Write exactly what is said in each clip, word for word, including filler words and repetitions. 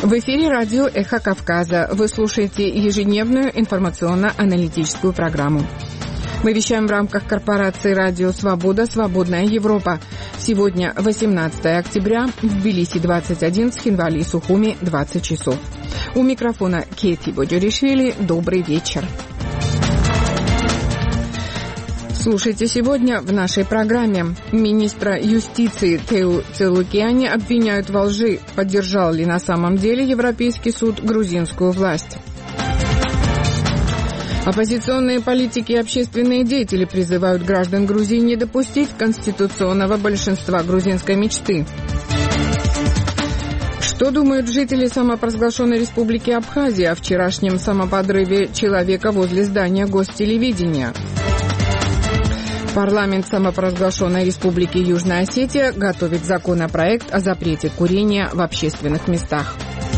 В эфире радио «Эхо Кавказа». Вы слушаете ежедневную информационно-аналитическую программу. Мы вещаем в рамках корпорации «Радио Свобода. Свободная Европа». Сегодня восемнадцатое октября, в Тбилиси двадцать один, в Цхинвали и Сухуми двадцать часов. У микрофона Кети Боджоришвили. Добрый вечер. Слушайте сегодня в нашей программе. Министра юстиции Теу Целукиани обвиняют во лжи. Поддержал ли на самом деле Европейский суд грузинскую власть? Оппозиционные политики и общественные деятели призывают граждан Грузии не допустить конституционного большинства грузинской мечты. Что думают жители самопровозглашенной республики Абхазия о вчерашнем самоподрыве человека возле здания гостелевидения? Парламент самопровозглашенной республики Южная Осетия готовит законопроект о запрете курения в общественных местах.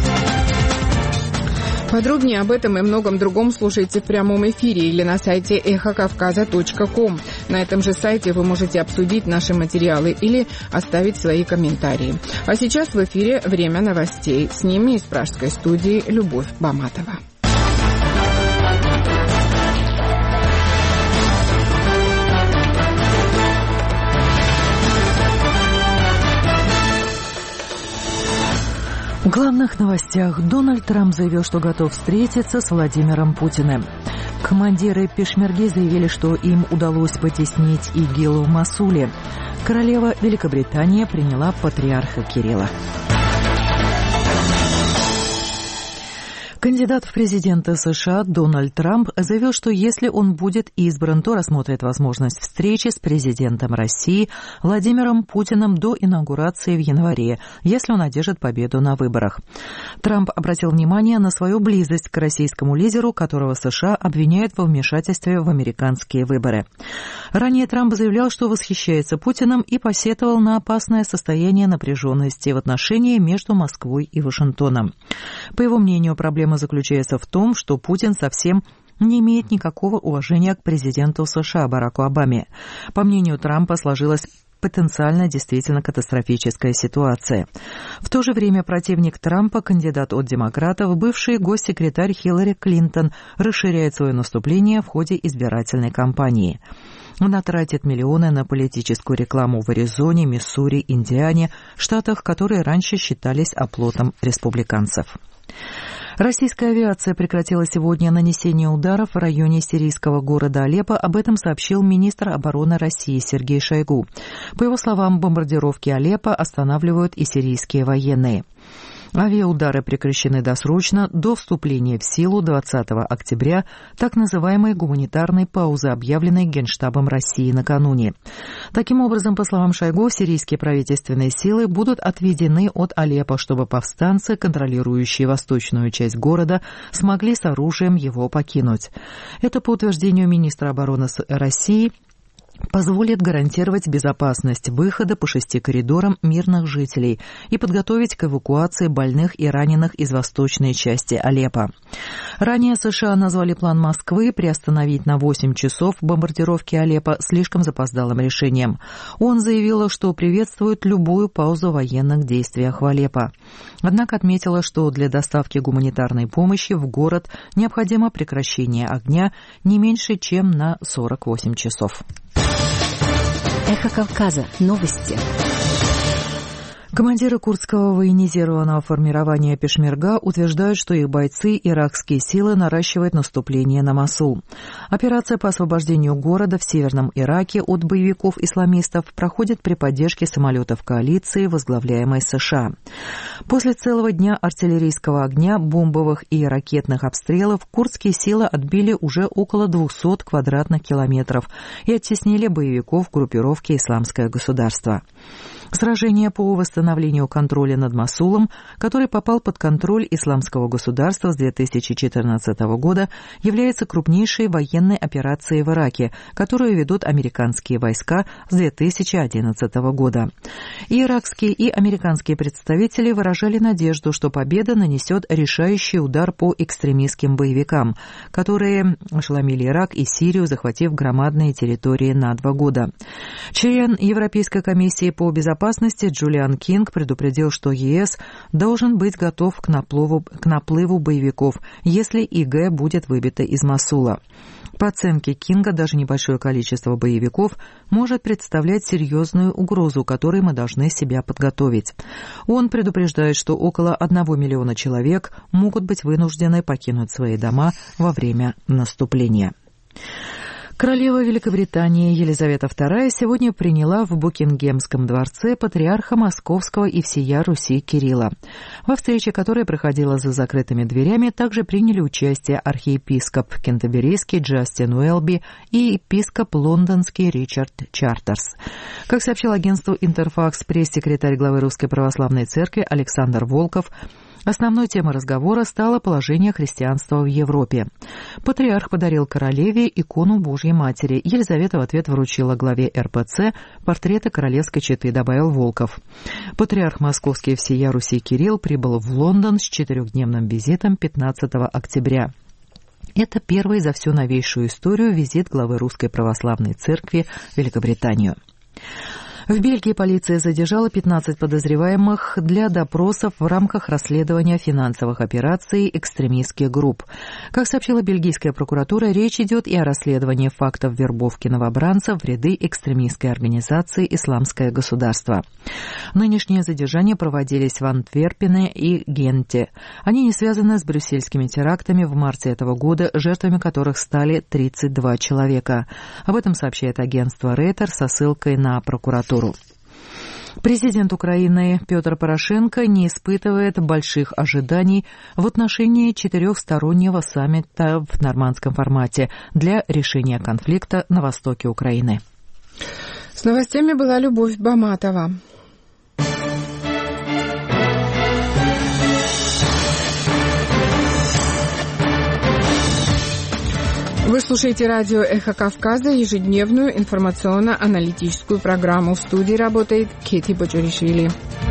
Подробнее об этом и многом другом слушайте в прямом эфире или на сайте эхо кавказа точка ком. На этом же сайте вы можете обсудить наши материалы или оставить свои комментарии. А сейчас в эфире время новостей. С ними из пражской студии Любовь Баматова. В главных новостях. Дональд Трамп заявил, что готов встретиться с Владимиром Путиным. Командиры пешмерги заявили, что им удалось потеснить ИГИЛ в Мосуле. Королева Великобритании приняла патриарха Кирилла. Кандидат в президенты США Дональд Трамп заявил, что если он будет избран, то рассмотрит возможность встречи с президентом России Владимиром Путиным до инаугурации в январе, если он одержит победу на выборах. Трамп обратил внимание на свою близость к российскому лидеру, которого США обвиняют во вмешательстве в американские выборы. Ранее Трамп заявлял, что восхищается Путиным и посетовал на опасное состояние напряженности в отношении между Москвой и Вашингтоном. По его мнению, проблема заключается в том, что Путин совсем не имеет никакого уважения к президенту США Бараку Обаме. По мнению Трампа, сложилась потенциально действительно катастрофическая ситуация. В то же время противник Трампа, кандидат от демократов, бывший госсекретарь Хиллари Клинтон, расширяет свое наступление в ходе избирательной кампании. Она тратит миллионы на политическую рекламу в Аризоне, Миссури, Индиане, штатах, которые раньше считались оплотом республиканцев. Российская авиация прекратила сегодня нанесение ударов в районе сирийского города Алеппо. Об этом сообщил министр обороны России Сергей Шойгу. По его словам, бомбардировки Алеппо останавливают и сирийские военные. Авиаудары прекращены досрочно до вступления в силу двадцатого октября, так называемой гуманитарной паузы, объявленной Генштабом России накануне. Таким образом, по словам Шойгу, сирийские правительственные силы будут отведены от Алеппо, чтобы повстанцы, контролирующие восточную часть города, смогли с оружием его покинуть. Это, по утверждению министра обороны России, позволит гарантировать безопасность выхода по шести коридорам мирных жителей и подготовить к эвакуации больных и раненых из восточной части Алеппо. Ранее США назвали план Москвы приостановить на восемь часов бомбардировки Алеппо слишком запоздалым решением. ООН заявила, что приветствует любую паузу в военных действиях в Алеппо. Однако отметила, что для доставки гуманитарной помощи в город необходимо прекращение огня не меньше, чем на сорок восемь часов. Эхо Кавказа. Новости. Командиры курдского военизированного формирования Пешмерга утверждают, что их бойцы, иракские силы, наращивают наступление на Мосул. Операция по освобождению города в северном Ираке от боевиков-исламистов проходит при поддержке самолетов коалиции, возглавляемой США. После целого дня артиллерийского огня, бомбовых и ракетных обстрелов курдские силы отбили уже около двухсот квадратных километров и оттеснили боевиков группировки «Исламское государство». Сражение по восстановлению контроля над Мосулом, который попал под контроль Исламского государства с две тысячи четырнадцатого года, является крупнейшей военной операцией в Ираке, которую ведут американские войска с две тысячи одиннадцатого года. И иракские, и американские представители выражали надежду, что победа нанесет решающий удар по экстремистским боевикам, которые ошеломили Ирак и Сирию, захватив громадные территории на два года. Член Европейской комиссии по безопасности Джулиан Кинг Кинг предупредил, что ЕС должен быть готов к наплыву, к наплыву боевиков, если ИГ будет выбито из Мосула. По оценке Кинга, даже небольшое количество боевиков может представлять серьезную угрозу, которой мы должны себя подготовить. Он предупреждает, что около одного миллиона человек могут быть вынуждены покинуть свои дома во время наступления. Королева Великобритании Елизавета вторая сегодня приняла в Букингемском дворце патриарха Московского и всея Руси Кирилла. Во встрече, которая проходила за закрытыми дверями, также приняли участие архиепископ Кентерберийский Джастин Уэлби и епископ лондонский Ричард Чартерс. Как сообщил агентству «Интерфакс» пресс-секретарь главы Русской Православной Церкви Александр Волков, основной темой разговора стало положение христианства в Европе. Патриарх подарил королеве икону Божьей Матери. Елизавета в ответ вручила главе эр пэ цэ портреты королевской четы, добавил Волков. Патриарх Московский и всея Руси Кирилл прибыл в Лондон с четырехдневным визитом пятнадцатого октября. Это первый за всю новейшую историю визит главы Русской Православной Церкви в Великобританию. В Бельгии полиция задержала пятнадцать подозреваемых для допросов в рамках расследования финансовых операций экстремистских групп. Как сообщила бельгийская прокуратура, речь идет и о расследовании фактов вербовки новобранцев в ряды экстремистской организации «Исламское государство». Нынешние задержания проводились в Антверпене и Генте. Они не связаны с брюссельскими терактами в марте этого года, жертвами которых стали тридцать два человека. Об этом сообщает агентство Рейтер со ссылкой на прокуратуру. Президент Украины Петр Порошенко не испытывает больших ожиданий в отношении четырехстороннего саммита в нормандском формате для решения конфликта на востоке Украины. С новостями была Любовь Баматова. Вы слушаете радио «Эхо Кавказа», ежедневную информационно-аналитическую программу. В студии работает Кети Бочуришвили.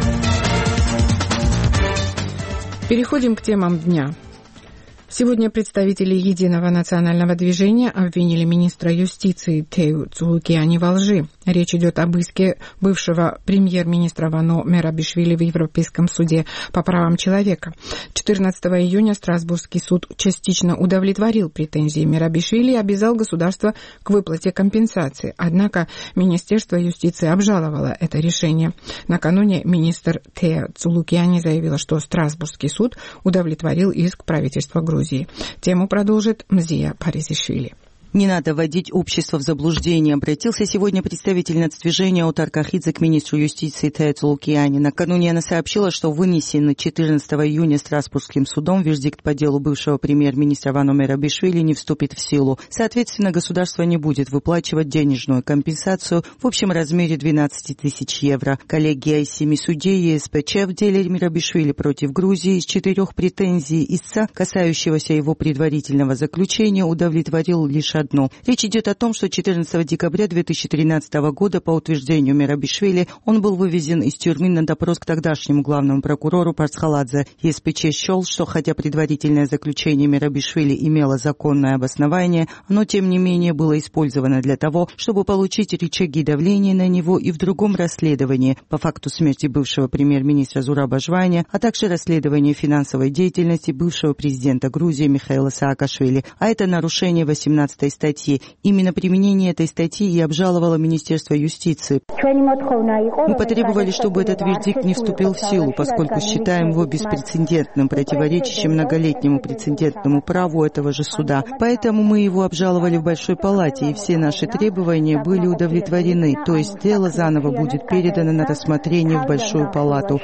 Переходим к темам дня. Сегодня представители Единого национального движения обвинили министра юстиции Тею Цулукиани во лжи. Речь идет об иске бывшего премьер-министра Вано Мерабишвили в Европейском суде по правам человека. четырнадцатого июня Страсбургский суд частично удовлетворил претензии Мерабишвили и обязал государство к выплате компенсации. Однако Министерство юстиции обжаловало это решение. Накануне министр Тея Цулукиани заявила, что Страсбургский суд удовлетворил иск правительства Грузии. Тему продолжит Мзия Паризишвили. Не надо вводить общество в заблуждение, обратился сегодня представитель нацдвижения Отар Кахидзе к министру юстиции Тею Цулукиани. Накануне она сообщила, что вынесенный четырнадцатого июня Страсбургским судом вердикт по делу бывшего премьер-министра Вано Мерабишвили не вступит в силу. Соответственно, государство не будет выплачивать денежную компенсацию в общем размере двенадцать тысяч евро. Коллегия из семи судей ЕСПЧ в деле Мерабишвили против Грузии из четырех претензий истца, касающегося его предварительного заключения, удовлетворил лишь одну. Речь идет о том, что четырнадцатого декабря две тысячи тринадцатого года по утверждению Мерабишвили он был вывезен из тюрьмы на допрос к тогдашнему главному прокурору Парцхаладзе. ЕСПЧ счел, что хотя предварительное заключение Мерабишвили имело законное обоснование, оно тем не менее было использовано для того, чтобы получить рычаги давления на него и в другом расследовании по факту смерти бывшего премьер-министра Зураба Жваня, а также расследовании финансовой деятельности бывшего президента Грузии Михаила Саакашвили. А это нарушение восемнадцатой статьи. Именно применение этой статьи и обжаловало Министерство юстиции. Мы потребовали, чтобы этот вердикт не вступил в силу, поскольку считаем его беспрецедентным, противоречащим многолетнему прецедентному праву этого же суда. Поэтому мы его обжаловали в Большой палате, и все наши требования были удовлетворены, то есть дело заново будет передано на рассмотрение в Большую палату,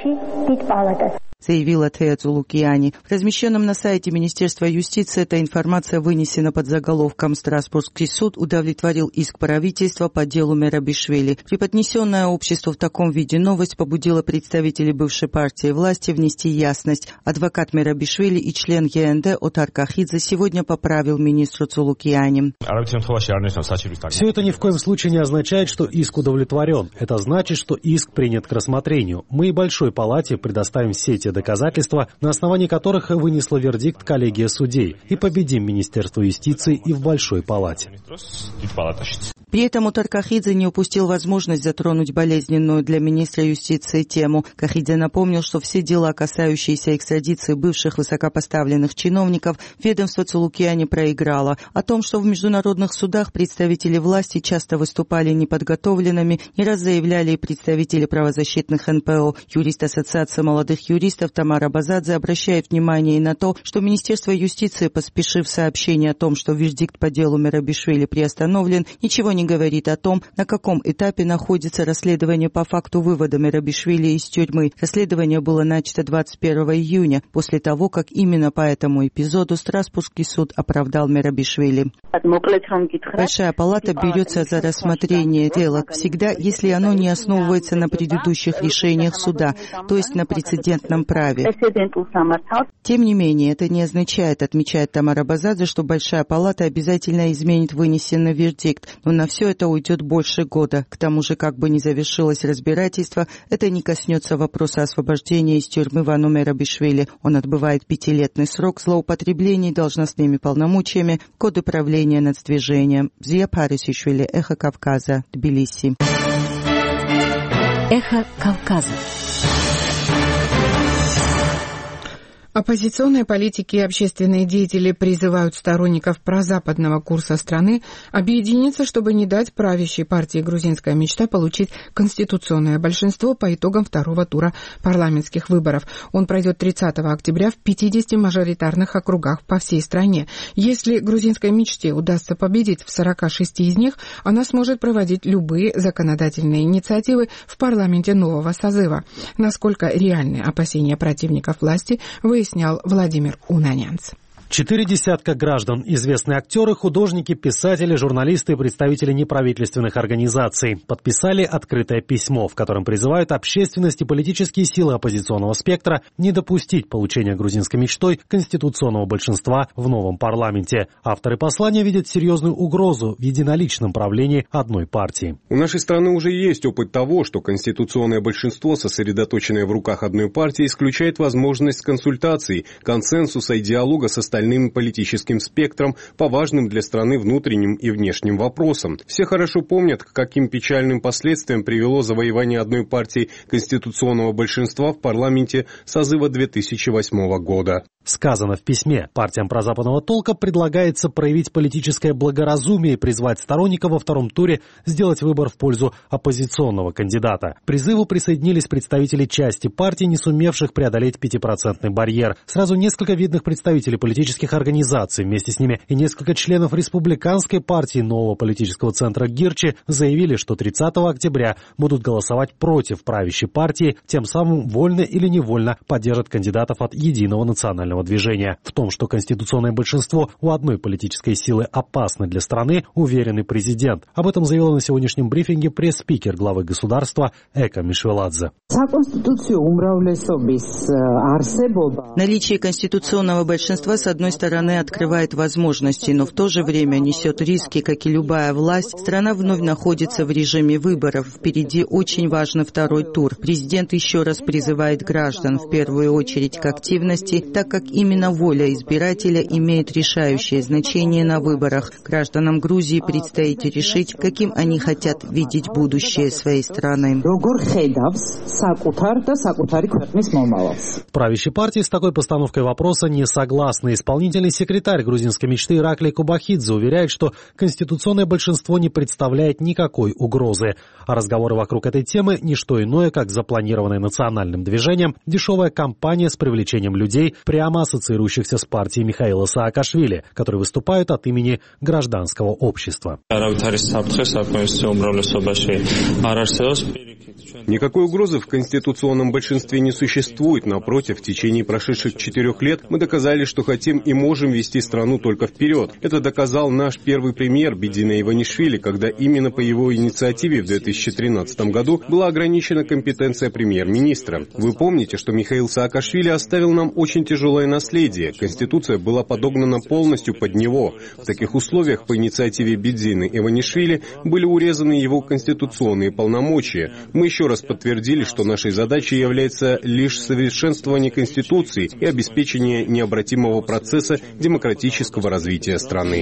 заявила Тея Цулукиани. В размещенном на сайте Министерства юстиции эта информация вынесена под заголовком «Страсбургский суд удовлетворил иск правительства по делу Мерабишвили». Преподнесенная обществу в таком виде новость побудила представителей бывшей партии власти внести ясность. Адвокат Мерабишвили и член ЕНД Отар Кахидзе сегодня поправил министру Цулукиани. Все это ни в коем случае не означает, что иск удовлетворен. Это значит, что иск принят к рассмотрению. Мы и Большой палате предоставим все те те доказательства, на основании которых вынесла вердикт коллегия судей, и победим Министерство юстиции и в Большой палате. При этом Отар Кахидзе не упустил возможность затронуть болезненную для министра юстиции тему. Кахидзе напомнил, что все дела, касающиеся экстрадиции бывших высокопоставленных чиновников, ведомство Цулукиани проиграло. О том, что в международных судах представители власти часто выступали неподготовленными, не раз заявляли и представители правозащитных эн пэ о. Юрист Ассоциации молодых юристов Тамара Базадзе обращает внимание и на то, что Министерство юстиции, поспешив сообщение о том, что вердикт по делу Мерабишвили приостановлен, ничего не говорит о том, на каком этапе находится расследование по факту вывода Мерабишвили из тюрьмы. Расследование было начато двадцать первого июня, после того, как именно по этому эпизоду Страсбургский суд оправдал Мерабишвили. Большая палата берется за рассмотрение дела всегда, если оно не основывается на предыдущих решениях суда, то есть на прецедентном праве. Тем не менее, это не означает, отмечает Тамара Базадзе, что Большая палата обязательно изменит вынесенный вердикт, но на все это уйдет больше года. К тому же, как бы ни завершилось разбирательство, это не коснется вопроса освобождения из тюрьмы Вану Мерабишвили. Он отбывает пятилетний срок злоупотреблений должностными полномочиями в годы правления нацдвижением. Зия Парисишвили, Эхо Кавказа, Тбилиси. Эхо Кавказа. Оппозиционные политики и общественные деятели призывают сторонников прозападного курса страны объединиться, чтобы не дать правящей партии «Грузинская мечта» получить конституционное большинство по итогам второго тура парламентских выборов. Он пройдет тридцатого октября в пятидесяти мажоритарных округах по всей стране. Если «Грузинской мечте» удастся победить в сорока шести из них, она сможет проводить любые законодательные инициативы в парламенте нового созыва. Насколько реальны опасения противников власти, выясняется снял Владимир Унанянц. Четыре десятка граждан, известные актеры, художники, писатели, журналисты и представители неправительственных организаций подписали открытое письмо, в котором призывают общественность и политические силы оппозиционного спектра не допустить получения грузинской мечтой конституционного большинства в новом парламенте. Авторы послания видят серьезную угрозу в единоличном правлении одной партии. У нашей страны уже есть опыт того, что конституционное большинство, сосредоточенное в руках одной партии, исключает возможность консультаций, консенсуса и диалога со остальными политическим спектром по важным для страны внутренним и внешним вопросам. Все хорошо помнят, к каким печальным последствиям привело завоевание одной партии конституционного большинства в парламенте созыва две тысячи восьмого года. Сказано в письме, партиям прозападного толка предлагается проявить политическое благоразумие и призвать сторонников во втором туре сделать выбор в пользу оппозиционного кандидата. К призыву присоединились представители части партий, не сумевших преодолеть пятипроцентный барьер. Сразу несколько видных представителей политических организаций, вместе с ними и несколько членов республиканской партии нового политического центра Гирчи заявили, что тридцатого октября будут голосовать против правящей партии, тем самым вольно или невольно поддержат кандидатов от Единого национального движения. В том, что конституционное большинство у одной политической силы опасно для страны, уверенный президент. Об этом заявила на сегодняшнем брифинге пресс-спикер главы государства Эка Мишвеладзе. Наличие конституционного большинства, с одной стороны, открывает возможности, но в то же время несет риски, как и любая власть. Страна вновь находится в режиме выборов. Впереди очень важный второй тур. Президент еще раз призывает граждан, в первую очередь, к активности, так как именно воля избирателя имеет решающее значение на выборах. Гражданам Грузии предстоит решить, каким они хотят видеть будущее своей страны. В правящей партии с такой постановкой вопроса не согласны. Исполнительный секретарь грузинской мечты Ираклий Кубахидзе уверяет, что конституционное большинство не представляет никакой угрозы. А разговоры вокруг этой темы – не что иное, как запланированная национальным движением дешевая кампания с привлечением людей, прямо ассоциирующихся с партией Михаила Саакашвили, которые выступают от имени гражданского общества. Никакой угрозы в конституционном большинстве не существует. Напротив, в течение прошедших четырех лет мы доказали, что хотим и можем вести страну только вперед. Это доказал наш первый премьер Бидине Иванишвили, когда именно по его инициативе в две тысячи тринадцатом году была ограничена компетенция премьер-министра. Вы помните, что Михаил Саакашвили оставил нам очень тяжелое наследие. Конституция была подогнана полностью под него. В таких условиях по инициативе Бидине Иванишвили были урезаны его конституционные полномочия. Мы еще раз подтвердили, что нашей задачей является лишь совершенствование Конституции и обеспечение необратимого процесса демократического развития страны.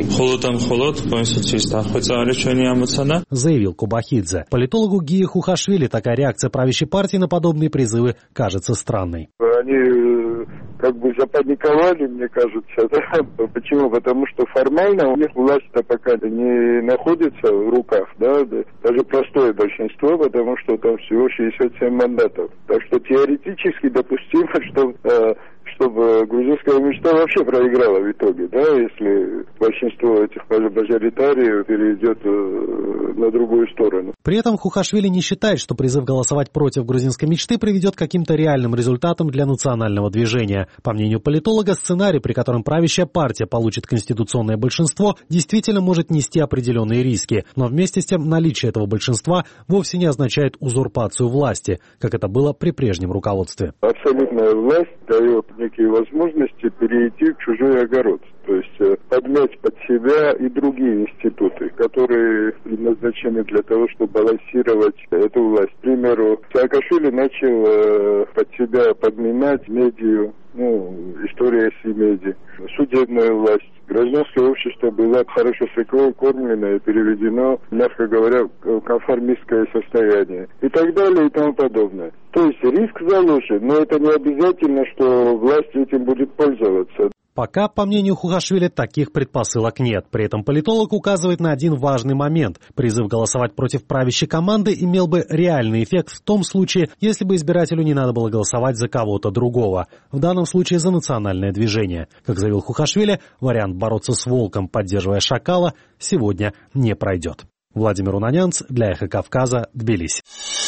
Заявил Кубахидзе. Политологу Гии Хухашвили такая реакция правящей партии на подобные призывы кажется странной. Они как бы запаниковали, мне кажется. Да? Почему? Потому что формально у них власть-то пока не находится в руках, да, даже простое большинство, потому что там всего шестьдесят семь мандатов. Так что теоретически допустимо, что э, чтобы грузинская мечта вообще проиграла в итоге, да, если большинство этих мажоритариев перейдет э, на другую сторону. При этом Хухашвили не считает, что призыв голосовать против грузинской мечты приведет к каким-то реальным результатам для национального движения. По мнению политолога, сценарий, при котором правящая партия получит конституционное большинство, действительно может нести определенные риски. Но вместе с тем наличие этого большинства вовсе не означает узурпацию власти, как это было при прежнем руководстве. Абсолютная власть дает некие возможности перейти в чужой огород. То есть подмять под себя и другие институты, которые предназначены для того, чтобы балансировать эту власть. К примеру, Саакашвили начал под себя подминать медиа, ну, история Си-меди, судебную власть. Гражданское общество было хорошо кормлено и переведено, мягко говоря, в конформистское состояние. И так далее, и тому подобное. То есть риск заложен, но это не обязательно, что власть этим будет пользоваться. Пока, по мнению Хухашвили, таких предпосылок нет. При этом политолог указывает на один важный момент. Призыв голосовать против правящей команды имел бы реальный эффект в том случае, если бы избирателю не надо было голосовать за кого-то другого. В данном случае за национальное движение. Как заявил Хухашвили, вариант бороться с волком, поддерживая шакала, сегодня не пройдет. Владимир Унанянц для Эхо Кавказа, Тбилиси.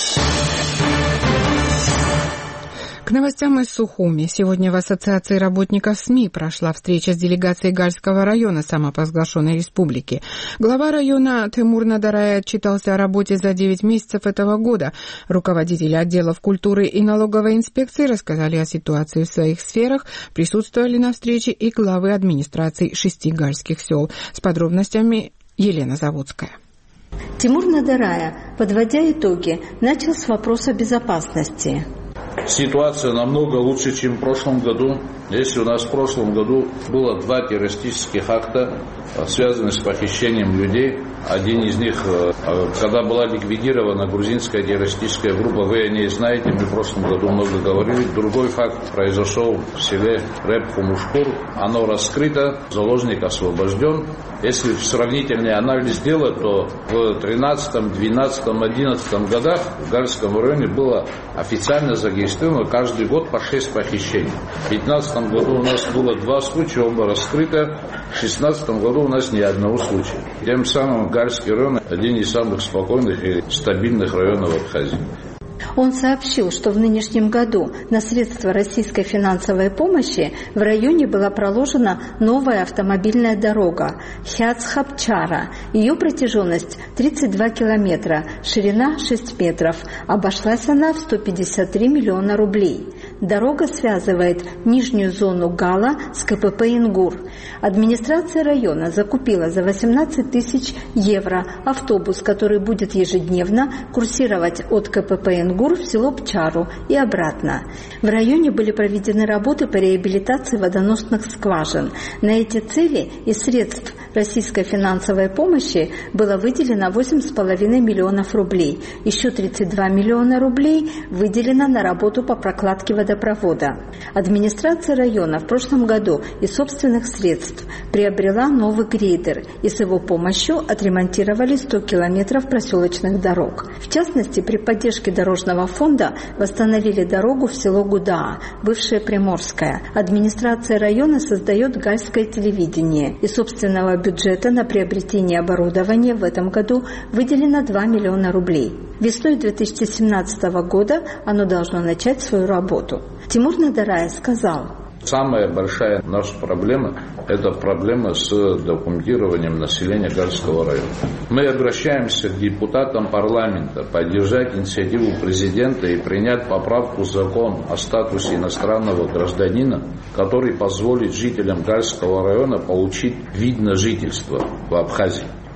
К новостям из Сухуми. Сегодня в Ассоциации работников СМИ прошла встреча с делегацией Гальского района самопровозглашенной республики. Глава района Тимур Надарай отчитался о работе за девять месяцев этого года. Руководители отделов культуры и налоговой инспекции рассказали о ситуации в своих сферах. Присутствовали на встрече и главы администраций шести гальских сел. С подробностями Елена Заводская. Тимур Надарай, подводя итоги, начал с вопроса безопасности. Ситуация намного лучше, чем в прошлом году. Если у нас в прошлом году было два террористических акта, связанных с похищением людей, один из них, когда была ликвидирована грузинская террористическая группа, вы о ней знаете, мы в прошлом году много говорили. Другой факт произошел в селе Реп-Хумушкур, оно раскрыто, заложник освобожден. Если сравнительный анализ сделать, то в тринадцатом, двенадцатом, одиннадцатом годах в Гальском районе было официально зарегистрировано каждый год по шесть похищений. В пятнадцатом году у нас было два случая, оба раскрыто. В шестнадцатом году у нас ни одного случая. Тем самым Гальский район один из самых спокойных и стабильных районов Абхазии. Он сообщил, что в нынешнем году на средства российской финансовой помощи в районе была проложена новая автомобильная дорога Хяц-Хапчара. Ее протяженность тридцать два километра, ширина шесть метров. Обошлась она в сто пятьдесят три миллиона рублей. Дорога связывает нижнюю зону Гала с КПП «Ингур». Администрация района закупила за восемнадцать тысяч евро автобус, который будет ежедневно курсировать от КПП «Ингур» в село Пчару и обратно. В районе были проведены работы по реабилитации водоносных скважин. На эти цели из средств российской финансовой помощи было выделено восемь с половиной миллионов рублей. Еще тридцать два миллиона рублей выделено на работу по прокладке водопровода. Администрация района в прошлом году из собственных средств приобрела новый грейдер, и с его помощью отремонтировали сто километров проселочных дорог. В частности, при поддержке дорожного фонда восстановили дорогу в село Гудаа, бывшее Приморское. Администрация района создает гальское телевидение. Из собственного бюджета на приобретение оборудования в этом году выделено два миллиона рублей. Весной две тысячи семнадцатого года оно должно начать свою работу. Тимур Надарай сказал: самая большая наша проблема – это проблема с документированием населения Гальского района. Мы обращаемся к депутатам парламента поддержать инициативу президента и принять поправку в закон о статусе иностранного гражданина, который позволит жителям Гальского района получить вид на жительство в Абхазии.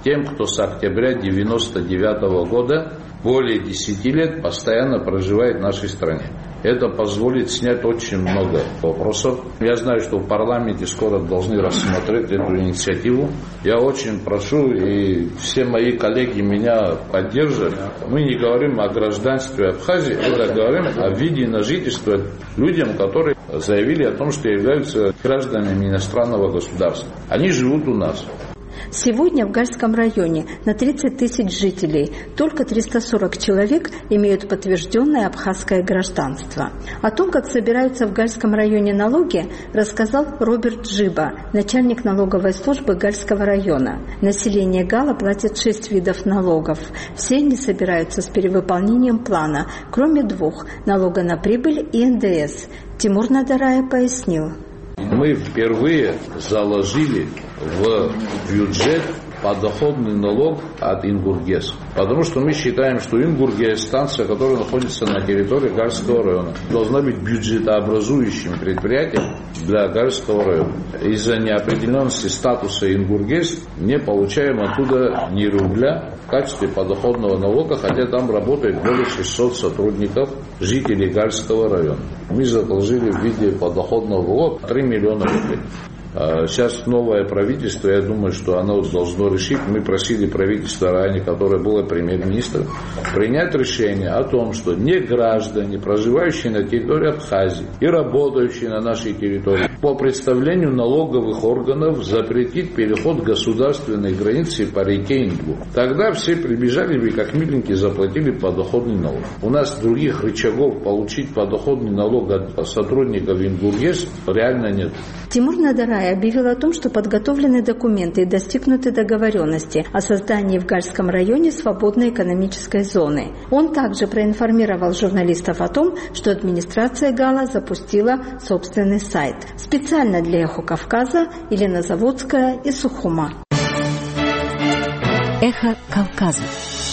тем, кто с октября девяносто девятого года более десяти лет постоянно проживает в нашей стране. Это позволит снять очень много вопросов. Я знаю, что в парламенте скоро должны рассмотреть эту инициативу. Я очень прошу, и все мои коллеги меня поддержат. Мы не говорим о гражданстве Абхазии, это говорим о виде на жительство людям, которые заявили о том, что являются гражданами иностранного государства. Они живут у нас. Сегодня в Гальском районе на тридцать тысяч жителей только триста сорок человек имеют подтвержденное абхазское гражданство. О том, как собираются в Гальском районе налоги, рассказал Роберт Джиба, начальник налоговой службы Гальского района. Население Гала платит шесть видов налогов. Все они собираются с перевыполнением плана, кроме двух – налога на прибыль и эн дэ эс. Тимур Надарая пояснил. Мы впервые заложили в бюджет подоходный налог от Ингургес. Потому что мы считаем, что Ингургес, станция, которая находится на территории Гальского района, должна быть бюджетообразующим предприятием для Гальского района. Из-за неопределенности статуса Ингургес не получаем оттуда ни рубля в качестве подоходного налога, хотя там работает более шестисот сотрудников, жителей Гальского района. Мы заложили в виде подоходного налога три миллиона рублей. Сейчас новое правительство, я думаю, что оно должно решить. Мы просили правительство ранее, которое было премьер-министром, принять решение о том, что не граждане, проживающие на территории Абхазии и работающие на нашей территории, по представлению налоговых органов запретить переход государственной границы по реке Ингу. Тогда все прибежали бы, как миленькие, заплатили подоходный налог. У нас других рычагов получить подоходный налог от сотрудников Ингургес реально нет. Тимур Надарай объявил о том, что подготовлены документы и достигнуты договоренности о создании в Гальском районе свободной экономической зоны. Он также проинформировал журналистов о том, что администрация Гала запустила собственный сайт. Специально для «Эхо Кавказа» Елена Заводская из Сухума. Эхо Кавказа.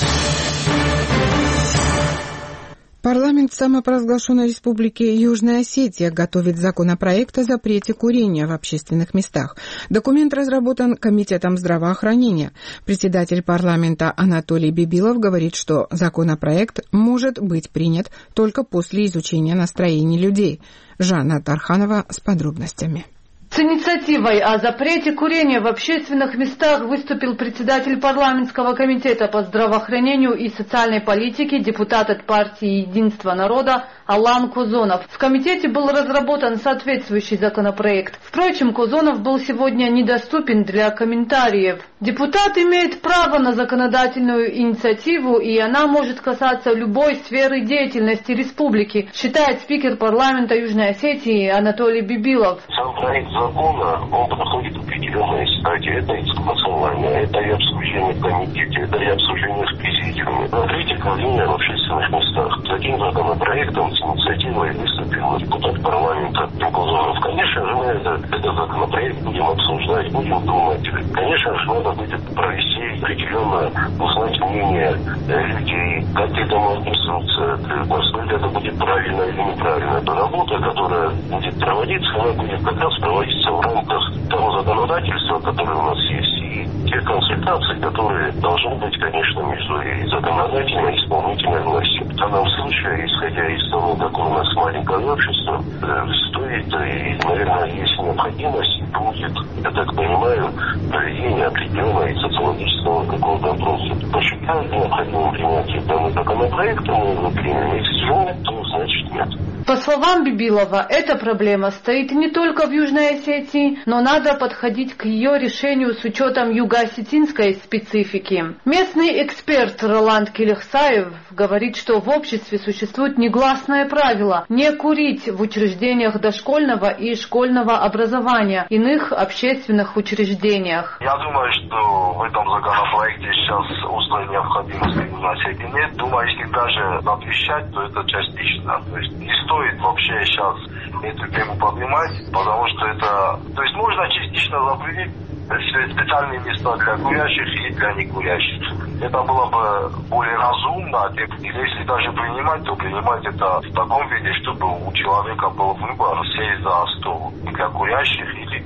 Парламент самопровозглашенной республики Южная Осетия готовит законопроект о запрете курения в общественных местах. Документ разработан Комитетом здравоохранения. Председатель парламента Анатолий Бибилов говорит, что законопроект может быть принят только после изучения настроений людей. Жанна Тарханова с подробностями. С инициативой о запрете курения в общественных местах выступил председатель парламентского комитета по здравоохранению и социальной политике, депутат от партии «Единство народа» Алан Козонов. В комитете был разработан соответствующий законопроект. Впрочем, Козонов был сегодня недоступен для комментариев. Депутат имеет право на законодательную инициативу, и она может касаться любой сферы деятельности республики, считает спикер парламента Южной Осетии Анатолий Бибилов. Сам проект закона, он проходит определенные стадии. Это и согласование, это и обсуждение в комитете, это и обсуждение с президиумом. На третье курение в общественных местах. С таким законопроектом с инициативой выступил депутат парламента Козонов. Конечно же, мы этот, этот законопроект будем обсуждать, будем думать. Конечно же, надо будет провести определенно, узнать мнение людей, как к этому отнесутся, насколько это будет правильно или неправильно. Эта работа, которая будет проводиться, она будет как раз проводиться в рамках того законодательства, которое у нас есть, и тех консультаций, которые должны быть, конечно, между и законодательной, и исполнительной властью. В данном случае, исходя из того, какое у нас маленькое общество, стоит и, наверное, есть необходимость, будет, я так понимаю, проведение определенного социологического какого-то опроса. Посчитают необходимым принятие данного законопроекта, мы его примем. Если же нет, то значит нет. По словам Бибилова, эта проблема стоит не только в Южной Осетии, но надо подходить к ее решению с учетом юго-осетинской специфики. Местный эксперт Роланд Келехсаев говорит, что в обществе существует негласное правило не курить в учреждениях дошкольного и школьного образования, иных общественных учреждениях. Я думаю, что в этом законопроекте сейчас острой необходимости в Южной Осетии нет. Думаю, если даже отвечать, то это частично. То есть не стоит вообще сейчас эту тему поднимать, потому что это... То есть можно частично запретить специальные места для курящих и для некурящих. Это было бы более разумно, и если даже принимать, то принимать это в таком виде, чтобы у человека был выбор сесть за стол для курящих или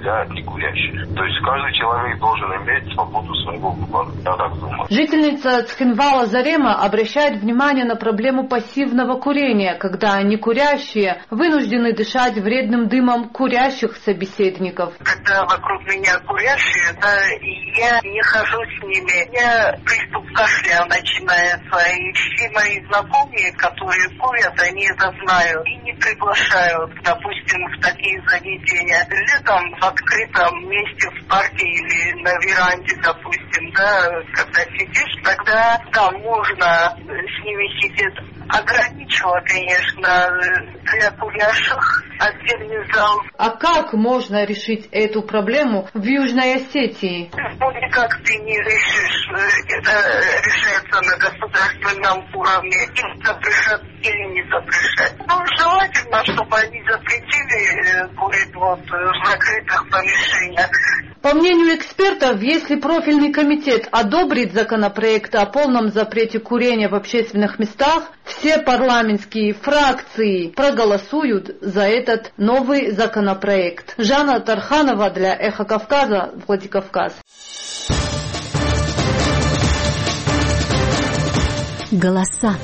для некурящих. То есть каждый человек должен иметь свободу своего выбора. Я так думаю. Жительница Цхинвала Зарема обращает внимание на проблему пассивного курения, когда некурящие вынуждены дышать вредным дымом курящих собеседников. Когда вокруг меня курящие, да, я не хожу с ними. У меня приступ кашля начинается, и все мои знакомые, которые курят, они это знают и не приглашают, допустим, в такие заведения. Летом в открытом месте в парке или на веранде, допустим, да, когда сидишь, тогда да, можно с ними сидеть. Ограничила, конечно, для курящих отдельный зал. А как можно решить эту проблему в Южной Осетии? Ну, никак ты не решишь. Это решается на государственном уровне. Им запрещать или не запрещать. Ну, желательно, чтобы они запретили курить вот в закрытых помещениях. По мнению экспертов, если профильный комитет одобрит законопроект о полном запрете курения в общественных местах, все парламентские фракции проголосуют за этот новый законопроект. Жанна Тарханова для Эхо Кавказа, Владикавказ. Голоса.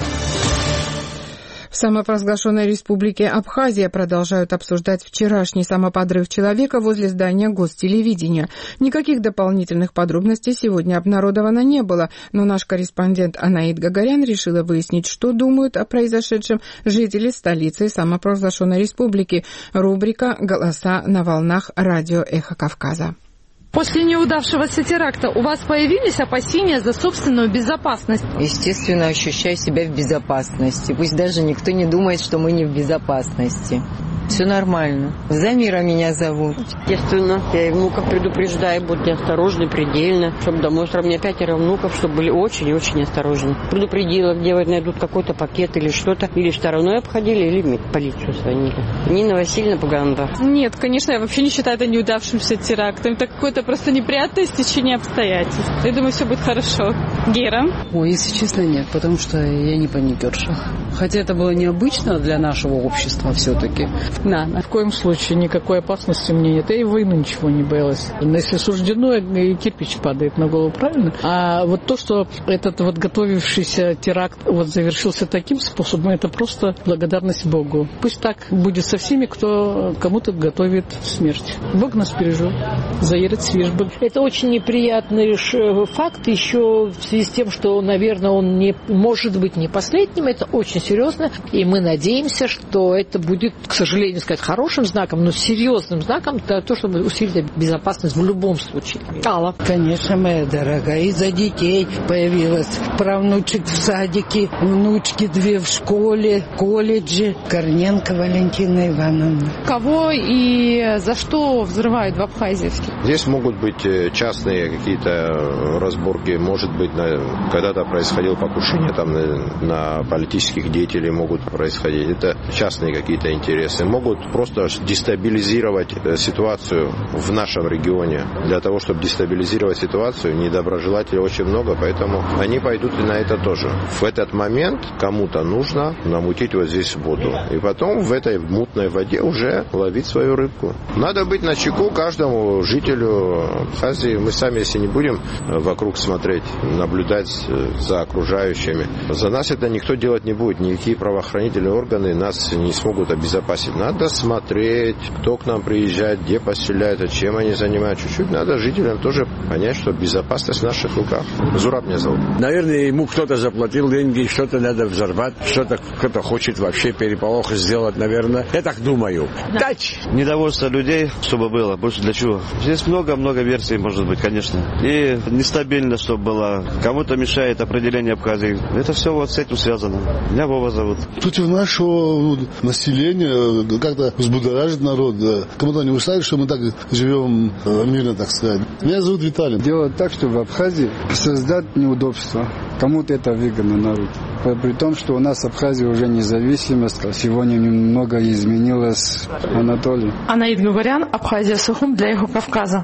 В самопровозглашенной республике Абхазия продолжают обсуждать вчерашний самоподрыв человека возле здания гостелевидения. Никаких дополнительных подробностей сегодня обнародовано не было, но наш корреспондент Анаид Гагарян решила выяснить, что думают о произошедшем жители столицы самопровозглашенной республики. Рубрика «Голоса на волнах» радио «Эхо Кавказа». После неудавшегося теракта у вас появились опасения за собственную безопасность? Естественно, ощущаю себя в безопасности. Пусть даже никто не думает, что мы не в безопасности. Все нормально. Замира меня зовут. Естественно, я и внуков предупреждаю, будьте осторожны предельно, чтобы домой сразу мне пятеро внуков, чтобы были очень и очень осторожны. Предупредила, где вы найдут какой-то пакет или что-то, или стороной обходили, или в полицию звонили. Нина Васильевна Паганда. Нет, конечно, я вообще не считаю это неудавшимся терактом. Это какое-то просто неприятное стечение обстоятельств. Я думаю, все будет хорошо. Гера? Ой, если честно, нет, потому что я не паникерша. Хотя это было необычно для нашего общества все-таки. Да, в коем случае никакой опасности мне нет. Я и войны ничего не боялась. Если суждено, и кирпич падает на голову, правильно? А вот то, что этот вот готовившийся теракт вот завершился таким способом, это просто благодарность Богу. Пусть так будет со всеми, кто кому-то готовит смерть. Бог нас пережил. Заерет свежбы. Это очень неприятный факт еще в связи с тем, что, наверное, он не может быть не последним. Это очень серьезно. И мы надеемся, что это будет, к сожалению, не сказать хорошим знаком, но серьезным знаком для того, чтобы усилить безопасность в любом случае. Алла. Конечно, моя дорогая, из-за детей появилась. Правнучек в садике, внучки две в школе, колледже. Корненко Валентина Ивановна. Кого и за что взрывают в Абхазии? Здесь могут быть частные какие-то разборки. Может быть, когда-то происходило покушение там, на, на политических деятелей, могут происходить. Это частные какие-то интересы. Могут просто дестабилизировать ситуацию в нашем регионе. Для того, чтобы дестабилизировать ситуацию, недоброжелателей очень много, поэтому они пойдут и на это тоже. В этот момент кому-то нужно намутить вот здесь воду. И потом в этой мутной воде уже ловить свою рыбку. Надо быть начеку каждому жителю Абхазии. Мы сами, если не будем вокруг смотреть, наблюдать за окружающими, за нас это никто делать не будет. Никакие правоохранительные органы нас не смогут обезопасить. Надо смотреть, кто к нам приезжает, где поселяется, чем они занимаются. Чуть-чуть надо жителям тоже понять, что безопасность в наших руках. Зураб меня зовут. Наверное, ему кто-то заплатил деньги, что-то надо взорвать, что-то кто-то хочет вообще переполох сделать, наверное. Я так думаю. Да. Тач! Недовольство людей, чтобы было. Больше для чего? Здесь много-много версий, может быть, конечно. И нестабильно, чтобы было. Кому-то мешает определение Абхазии. Это все вот с этим связано. Меня Вова зовут. Против нашего населения как-то взбудоражит народ. Да. Кому-то не устраивает, что мы так живем мирно, так сказать. Меня зовут Виталий. Делать так, чтобы в Абхазии создать неудобства. Кому-то это выгодно народ. При том, что у нас Абхазия уже независимость. Сегодня немного изменилось. Анатолий. Анаид Гагарян, Абхазия Сухум для Эхо Кавказа.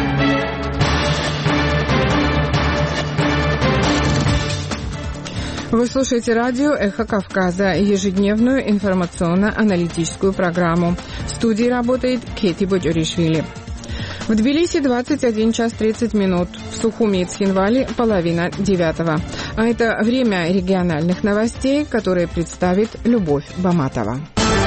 В Вы слушаете радио «Эхо Кавказа», ежедневную информационно-аналитическую программу. В студии работает Кети Бодьоришвили. В Тбилиси двадцать один час тридцать минут, в Сухуми и Цхинвале половина девятого. А это время региональных новостей, которые представит Любовь Баматова.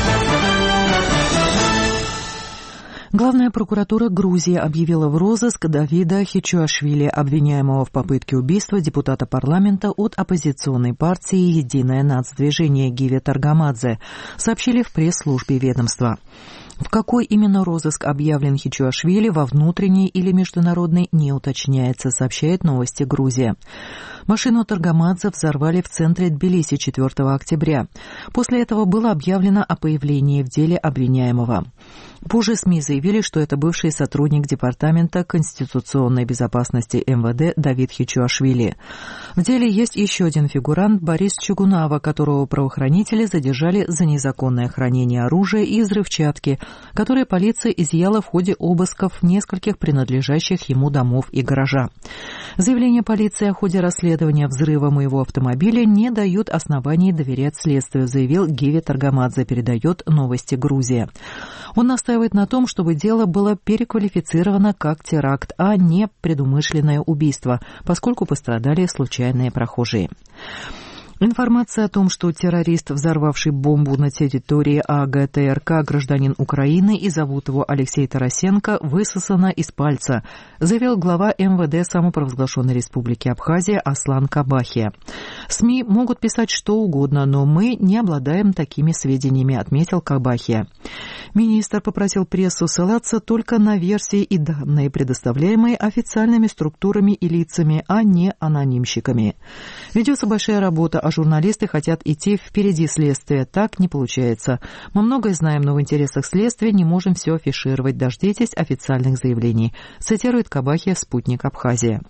Главная прокуратура Грузии объявила в розыск Давида Хичуашвили, обвиняемого в попытке убийства депутата парламента от оппозиционной партии «Единое нацдвижение» Гиви Таргамадзе, сообщили в пресс-службе ведомства. В какой именно розыск объявлен Хичуашвили, во внутренней или международной, не уточняется, сообщает «Новости Грузия». Машину Таргамадзе взорвали в центре Тбилиси четвёртого октября. После этого было объявлено о появлении в деле обвиняемого. Позже СМИ заявили, что это бывший сотрудник Департамента конституционной безопасности эм вэ дэ Давид Хичуашвили. В деле есть еще один фигурант Борис Чугунава, которого правоохранители задержали за незаконное хранение оружия и взрывчатки, которые полиция изъяла в ходе обысков нескольких принадлежащих ему домов и гаража. Заявление полиции о ходе расследования взрыва моего автомобиля не дают оснований доверять следствию, заявил Гиви Таргамадзе, передает «Новости Грузия». Он настаивает на том, чтобы дело было переквалифицировано как теракт, а не предумышленное убийство, поскольку пострадали случайные прохожие. Информация о том, что террорист, взорвавший бомбу на территории а гэ тэ эр ка, гражданин Украины и зовут его Алексей Тарасенко, высосана из пальца, заявил глава эм вэ дэ самопровозглашенной республики Абхазия Аслан Кабахия. СМИ могут писать что угодно, но мы не обладаем такими сведениями, отметил Кабахия. Министр попросил прессу ссылаться только на версии и данные, предоставляемые официальными структурами и лицами, а не анонимщиками. Ведется большая работа, а журналисты хотят идти впереди следствия. Так не получается. Мы многое знаем, но в интересах следствия не можем все афишировать. Дождитесь официальных заявлений, цитирует Кабахия «Спутник Абхазия».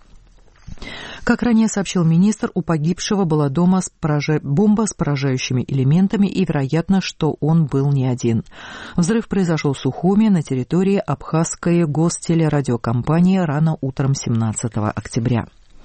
Как ранее сообщил министр, у погибшего была дома с поража... бомба с поражающими элементами, и вероятно, что он был не один. Взрыв произошел в Сухуми на территории Абхазской гостелерадиокомпании рано утром семнадцатого октября.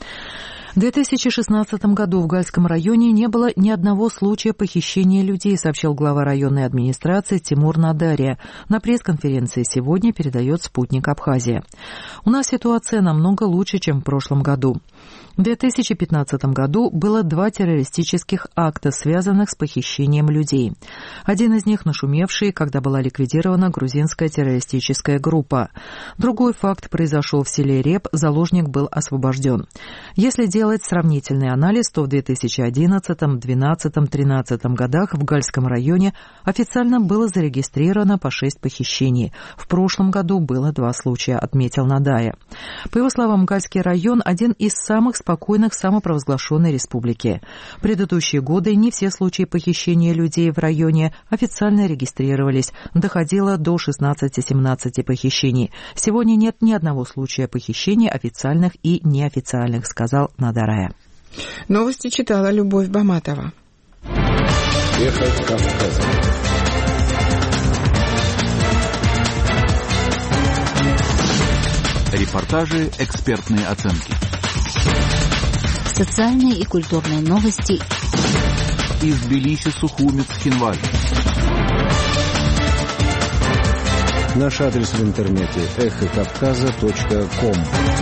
В две тысячи шестнадцатом году в Гальском районе не было ни одного случая похищения людей, сообщил глава районной администрации Тимур Надария. На пресс-конференции сегодня передает «Спутник Абхазия». У нас ситуация намного лучше, чем в прошлом году. В две тысячи пятнадцатом году было два террористических акта, связанных с похищением людей. Один из них нашумевший, когда была ликвидирована грузинская террористическая группа. Другой факт произошел в селе Реп, заложник был освобожден. Если делать сравнительный анализ, то в две тысячи одиннадцатом, двенадцатом, тринадцатом годах в Гальском районе официально было зарегистрировано по шесть похищений. В прошлом году было два случая, отметил Надая. По его словам, Гальский район – один из самых спокойных самопровозглашенной республики. В предыдущие годы не все случаи похищения людей в районе официально регистрировались. Доходило до шестнадцати-семнадцати похищений. Сегодня нет ни одного случая похищений официальных и неофициальных, сказал Надарая. Новости читала Любовь Баматова. Эхо Кавказа. Репортажи, экспертные оценки. Социальные и культурные новости из Тбилиси, Сухуми, Цхинвале. Наш адрес в интернете эхо кавказа точка ком.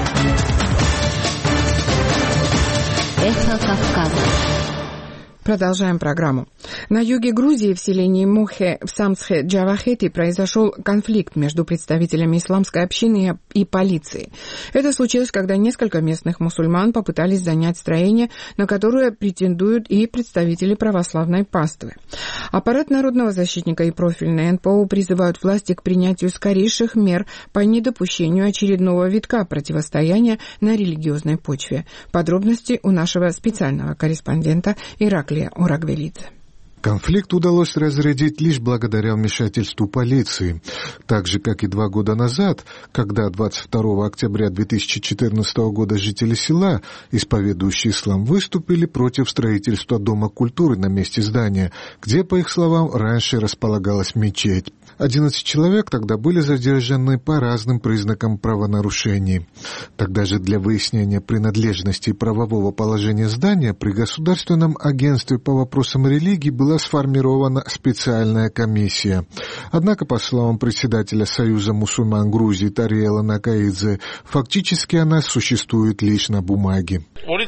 Эхо Кавказа. Продолжаем программу. На юге Грузии, в селении Мухе в Самсхе-Джавахети, произошел конфликт между представителями исламской общины и полицией. Это случилось, когда несколько местных мусульман попытались занять строение, на которое претендуют и представители православной паствы. Аппарат народного защитника и профильное эн пэ о призывают власти к принятию скорейших мер по недопущению очередного витка противостояния на религиозной почве. Подробности у нашего специального корреспондента Иракли Урагвелидзе. Конфликт удалось разрядить лишь благодаря вмешательству полиции. Так же, как и два года назад, когда двадцать второго октября две тысячи четырнадцатого года жители села, исповедующие ислам, выступили против строительства Дома культуры на месте здания, где, по их словам, раньше располагалась мечеть. одиннадцать человек тогда были задержаны по разным признакам правонарушений. Тогда же для выяснения принадлежности и правового положения здания при Государственном агентстве по вопросам религии была сформирована специальная комиссия. Однако, по словам председателя Союза мусульман Грузии Тариэла Накаидзе, фактически она существует лишь на бумаге.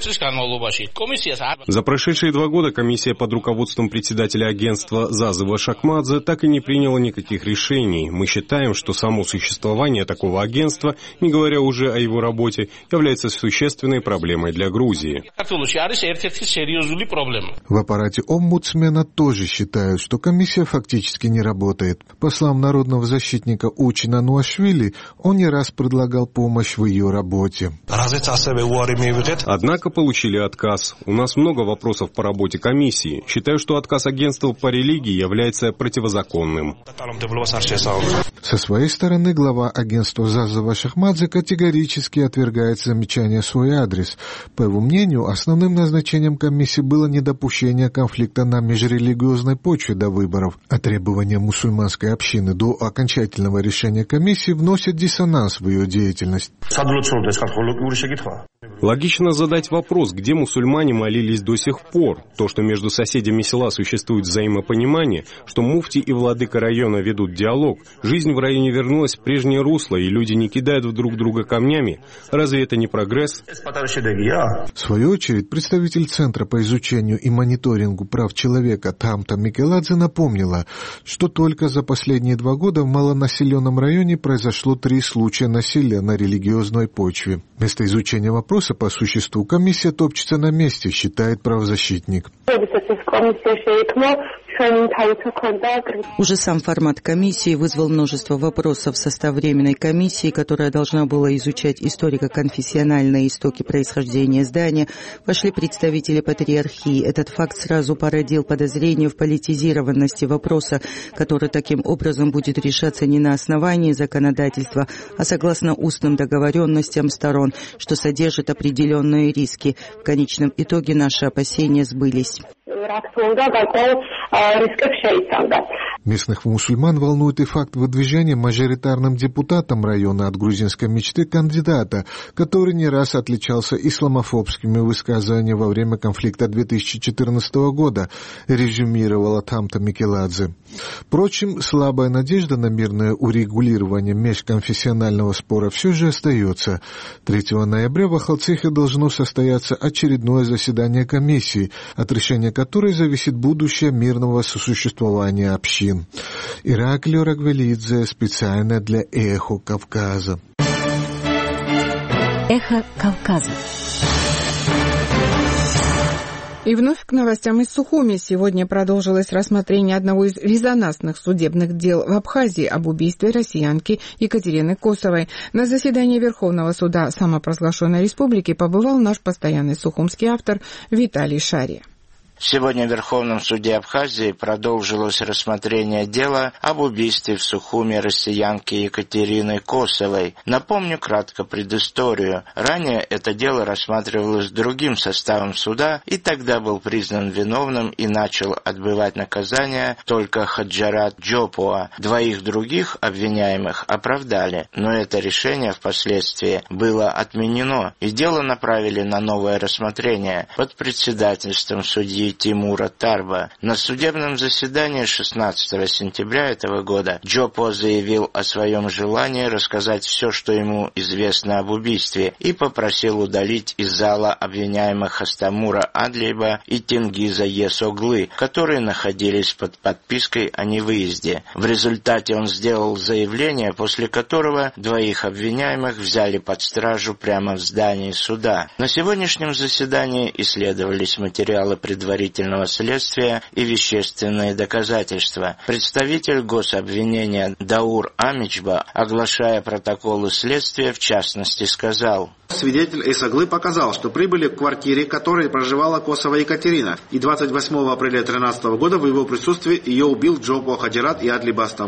За прошедшие два года комиссия под руководством председателя агентства Зазыва Шахмадзе так и не приняла никаких решений. Мы считаем, что само существование такого агентства, не говоря уже о его работе, является существенной проблемой для Грузии. В аппарате омбудсмена тоже считают, что комиссия фактически не работает. По словам народного защитника Учина Нуашвили, он не раз предлагал помощь в ее работе. Однако получили отказ. У нас много вопросов по работе комиссии. Считаю, что отказ агентства по религии является противозаконным. Со своей стороны, глава агентства Зазыва Шахмадзе категорически отвергает замечания в свой адрес. По его мнению, основным назначением комиссии было недопущение конфликта на межрелигиозной почве до выборов, а требования мусульманской общины до окончательного решения комиссии вносят диссонанс в ее деятельность. Логично задать вопрос, где мусульмане молились до сих пор. То, что между соседями села существует взаимопонимание, что муфти и владыка района ведут диалог, жизнь в районе вернулась в прежнее русло, и люди не кидают друг друга камнями. Разве это не прогресс? В свою очередь, представитель Центра по изучению и мониторингу прав человека Тамта Микеладзе напомнила, что только за последние два года в малонаселенном районе произошло три случая насилия на религиозной почве. Вместо изучения вопроса по существу комиссия топчется на месте, считает правозащитник. Уже сам формат комиссии вызвал множество вопросов. В состав Временной комиссии, которая должна была изучать историко-конфессиональные истоки происхождения здания, вошли представители патриархии. Этот факт сразу породил подозрение в политизированности вопроса, который таким образом будет решаться не на основании законодательства, а согласно устным договоренностям сторон, что содержит определенные риски. В конечном итоге наши опасения сбылись. Местных мусульман волнует и факт выдвижения мажоритарным депутатом района от грузинской мечты кандидата, который не раз отличался исламофобскими высказываниями во время конфликта две тысячи четырнадцатого года, резюмировала Тамта Микеладзе. Впрочем, слабая надежда на мирное урегулирование межконфессионального спора все же остается. третьего ноября в Ахалцихе должно состояться очередное заседание комиссии, от решения которой зависит будущее мирного сосуществования общин. Ираклио Рагвелидзе специально для «Эхо Кавказа». «Эхо Кавказа». И вновь к новостям из Сухуми. Сегодня продолжилось рассмотрение одного из резонансных судебных дел в Абхазии об убийстве россиянки Екатерины Косовой. На заседании Верховного суда самопровозглашенной республики побывал наш постоянный сухумский автор Виталий Шария. Сегодня в Верховном суде Абхазии продолжилось рассмотрение дела об убийстве в Сухуми россиянки Екатерины Косовой. Напомню кратко предысторию. Ранее это дело рассматривалось другим составом суда, и тогда был признан виновным и начал отбывать наказание только Хаджарат Джопуа. Двоих других обвиняемых оправдали, но это решение впоследствии было отменено, и дело направили на новое рассмотрение под председательством судьи Тимура Тарба. На судебном заседании шестнадцатого сентября этого года Джопо заявил о своем желании рассказать все, что ему известно об убийстве, и попросил удалить из зала обвиняемых Астамура Адлиба и Тенгиза Есоглы, которые находились под подпиской о невыезде. В результате он сделал заявление, после которого двоих обвиняемых взяли под стражу прямо в здании суда. На сегодняшнем заседании исследовались материалы предварительного следствия и вещественные доказательства. Представитель гособвинения Даур Амичба, оглашая протоколы следствия, в частности сказал: свидетель Эсаглы показал, что прибыли к квартире, в которой проживала Косова Екатерина, и двадцать восьмого апреля две тысячи тринадцатого года в его присутствии ее убил Джопо Хаджарат и Адлиба Астамур.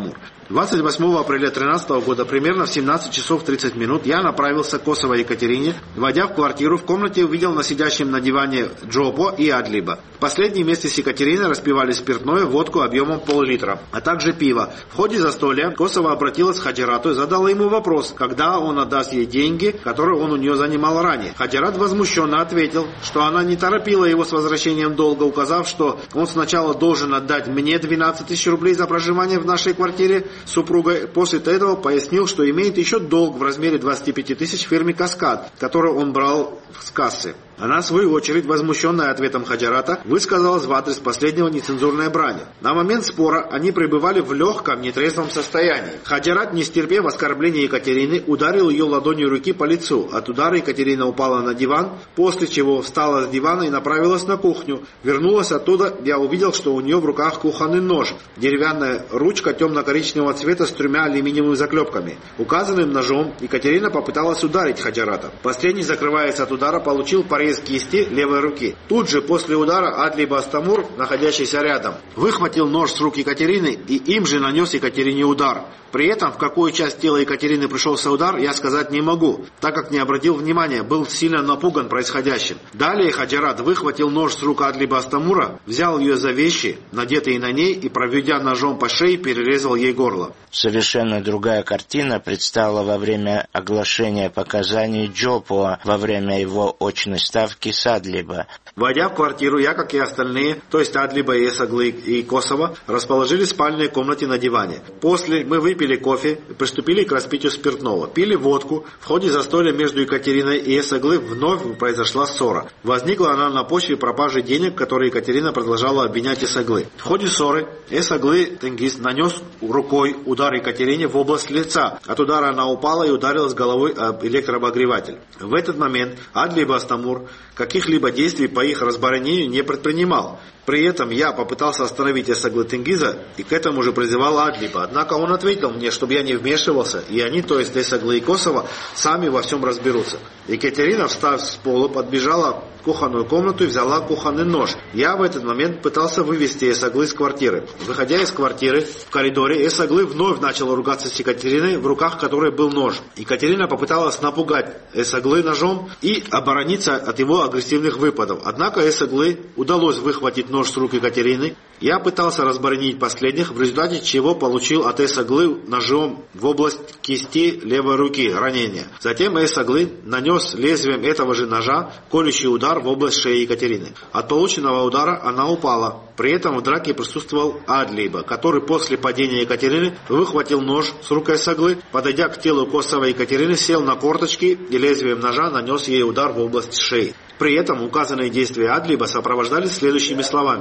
двадцать восьмого апреля две тысячи тринадцатого года, примерно в семнадцать часов тридцать минут, я направился к Косовой Екатерине. Войдя в квартиру, в комнате увидел на сидящем на диване Джопо и Адлиба. Последние вместе с Екатериной распивали спиртное, водку объемом пол-литра, а также пиво. В ходе застолья Косова обратилась к Хаджирату и задала ему вопрос, когда он отдаст ей деньги, которые он у нее занимал ранее. Хаджират возмущенно ответил, что она не торопила его с возвращением долга, указав, что он сначала должен отдать мне двенадцать тысяч рублей за проживание в нашей квартире с супругой. После этого пояснил, что имеет еще долг в размере двадцать пять тысяч в фирме «Каскад», который он брал с кассы. Она, в свою очередь, возмущенная ответом Хаджирата, высказалась в адрес последнего нецензурной брани. На момент спора они пребывали в легком, нетрезвом состоянии. Хаджират, не стерпев оскорбления Екатерины, ударил ее ладонью руки по лицу. От удара Екатерина упала на диван, после чего встала с дивана и направилась на кухню. Вернулась оттуда, я увидел, что у нее в руках кухонный нож, деревянная ручка темно-коричневого цвета с тремя алюминиевыми заклепками. Указанным ножом Екатерина попыталась ударить Хаджирата. Последний, закрываясь от удара, получил порез кисти левой руки. Тут же после удара Адлиба Астамур, находящийся рядом, выхватил нож с рук Екатерины и им же нанес Екатерине удар. При этом, в какую часть тела Екатерины пришелся удар, я сказать не могу, так как не обратил внимания, был сильно напуган происходящим. Далее Хаджират выхватил нож с рук Адлиба Астамура, взял ее за вещи, надетые на ней, и, проведя ножом по шее, перерезал ей горло. Совершенно другая картина предстала во время оглашения показаний Джопо во время его очной ставки с Адлиба. Войдя в квартиру, я, как и остальные, то есть Адлиба, Эсаглы и Косова, расположились в спальной комнате на диване. После мы выпили кофе и приступили к распитию спиртного. Пили водку. В ходе застолья между Екатериной и Эсаглы вновь произошла ссора. Возникла она на почве пропажи денег, которые Екатерина продолжала обвинять Эсаглы. В ходе ссоры Эсаглы Тенгиз нанес рукой удар Екатерине в область лица. От удара она упала и ударилась головой об электрообогреватель. В этот момент Адлиба Астамур каких-либо действий по их разборонению не предпринимал. При этом я попытался остановить Эсаглы Тенгиза и к этому же призывал Адлиба. Однако он ответил мне, чтобы я не вмешивался, и они, то есть Эсаглы и Косова, сами во всем разберутся. Екатерина, встав с пола, подбежала в кухонную комнату и взяла кухонный нож. Я в этот момент пытался вывести Эсаглы из квартиры. Выходя из квартиры, в коридоре Эсаглы вновь начала ругаться с Екатериной, в руках которой был нож. Екатерина попыталась напугать Эсаглы ножом и оборониться от его агрессивных выпадов. Однако Эсаглы удалось выхватить нож с рук Екатерины. Я пытался разборонить последних, в результате чего получил от Эсаглы ножом в область кисти левой руки ранение. Затем Эсаглы нанес лезвием этого же ножа колющий удар в область шеи Екатерины. От полученного удара она упала. При этом в драке присутствовал Адлиба, который после падения Екатерины выхватил нож с рук Эсаглы, подойдя к телу Косовой Екатерины, сел на корточки и лезвием ножа нанес ей удар в область шеи. При этом указанные действия Адлиба сопровождались следующими словами.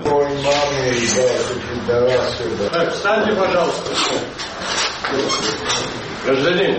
Так, встаньте, пожалуйста. Гражданин.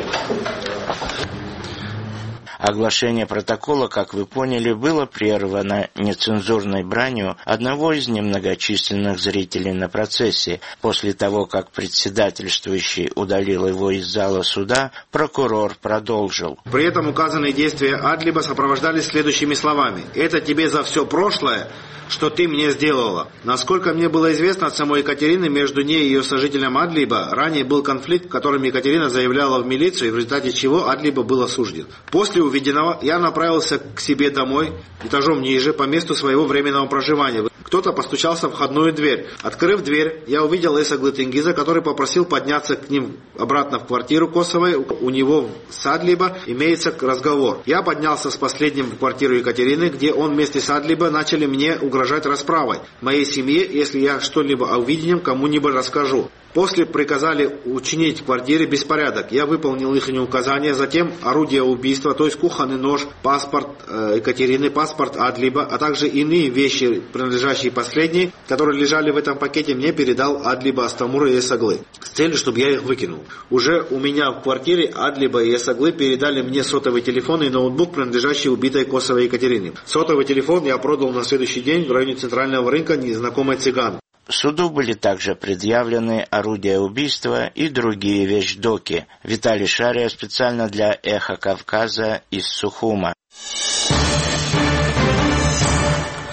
Оглашение протокола, как вы поняли, было прервано нецензурной бранью одного из немногочисленных зрителей на процессе. После того, как председательствующий удалил его из зала суда, прокурор продолжил. При этом указанные действия Адлиба сопровождались следующими словами. «Это тебе за все прошлое, что ты мне сделала». Насколько мне было известно от самой Екатерины, между ней и ее сожителем Адлиба ранее был конфликт, в котором Екатерина заявляла в милицию, и в результате чего Адлиба был осужден. После увиденного я направился к себе домой, этажом ниже, по месту своего временного проживания. Кто-то постучался в входную дверь. Открыв дверь, я увидел Эсаглы Тенгиза, который попросил подняться к ним обратно в квартиру Косовой. У него с Адлиба имеется разговор. Я поднялся с последним в квартиру Екатерины, где он вместе с Адлиба начали мне угрожать расправой моей семье, если я что-либо о увиденном кому-нибудь расскажу. После приказали учинить в квартире беспорядок. Я выполнил их указания, затем орудие убийства, то есть кухонный нож, паспорт э, Екатерины, паспорт Адлиба, а также иные вещи, принадлежащие последней, которые лежали в этом пакете, мне передал Адлиба Астамур и Эсаглы, с целью, чтобы я их выкинул. Уже у меня в квартире Адлиба и Эсаглы передали мне сотовый телефон и ноутбук, принадлежащий убитой Косовой Екатерине. Сотовый телефон я продал на следующий день в районе центрального рынка незнакомой цыган. Суду были также предъявлены орудия убийства и другие вещдоки. Виталий Шария специально для «Эхо Кавказа» из Сухума.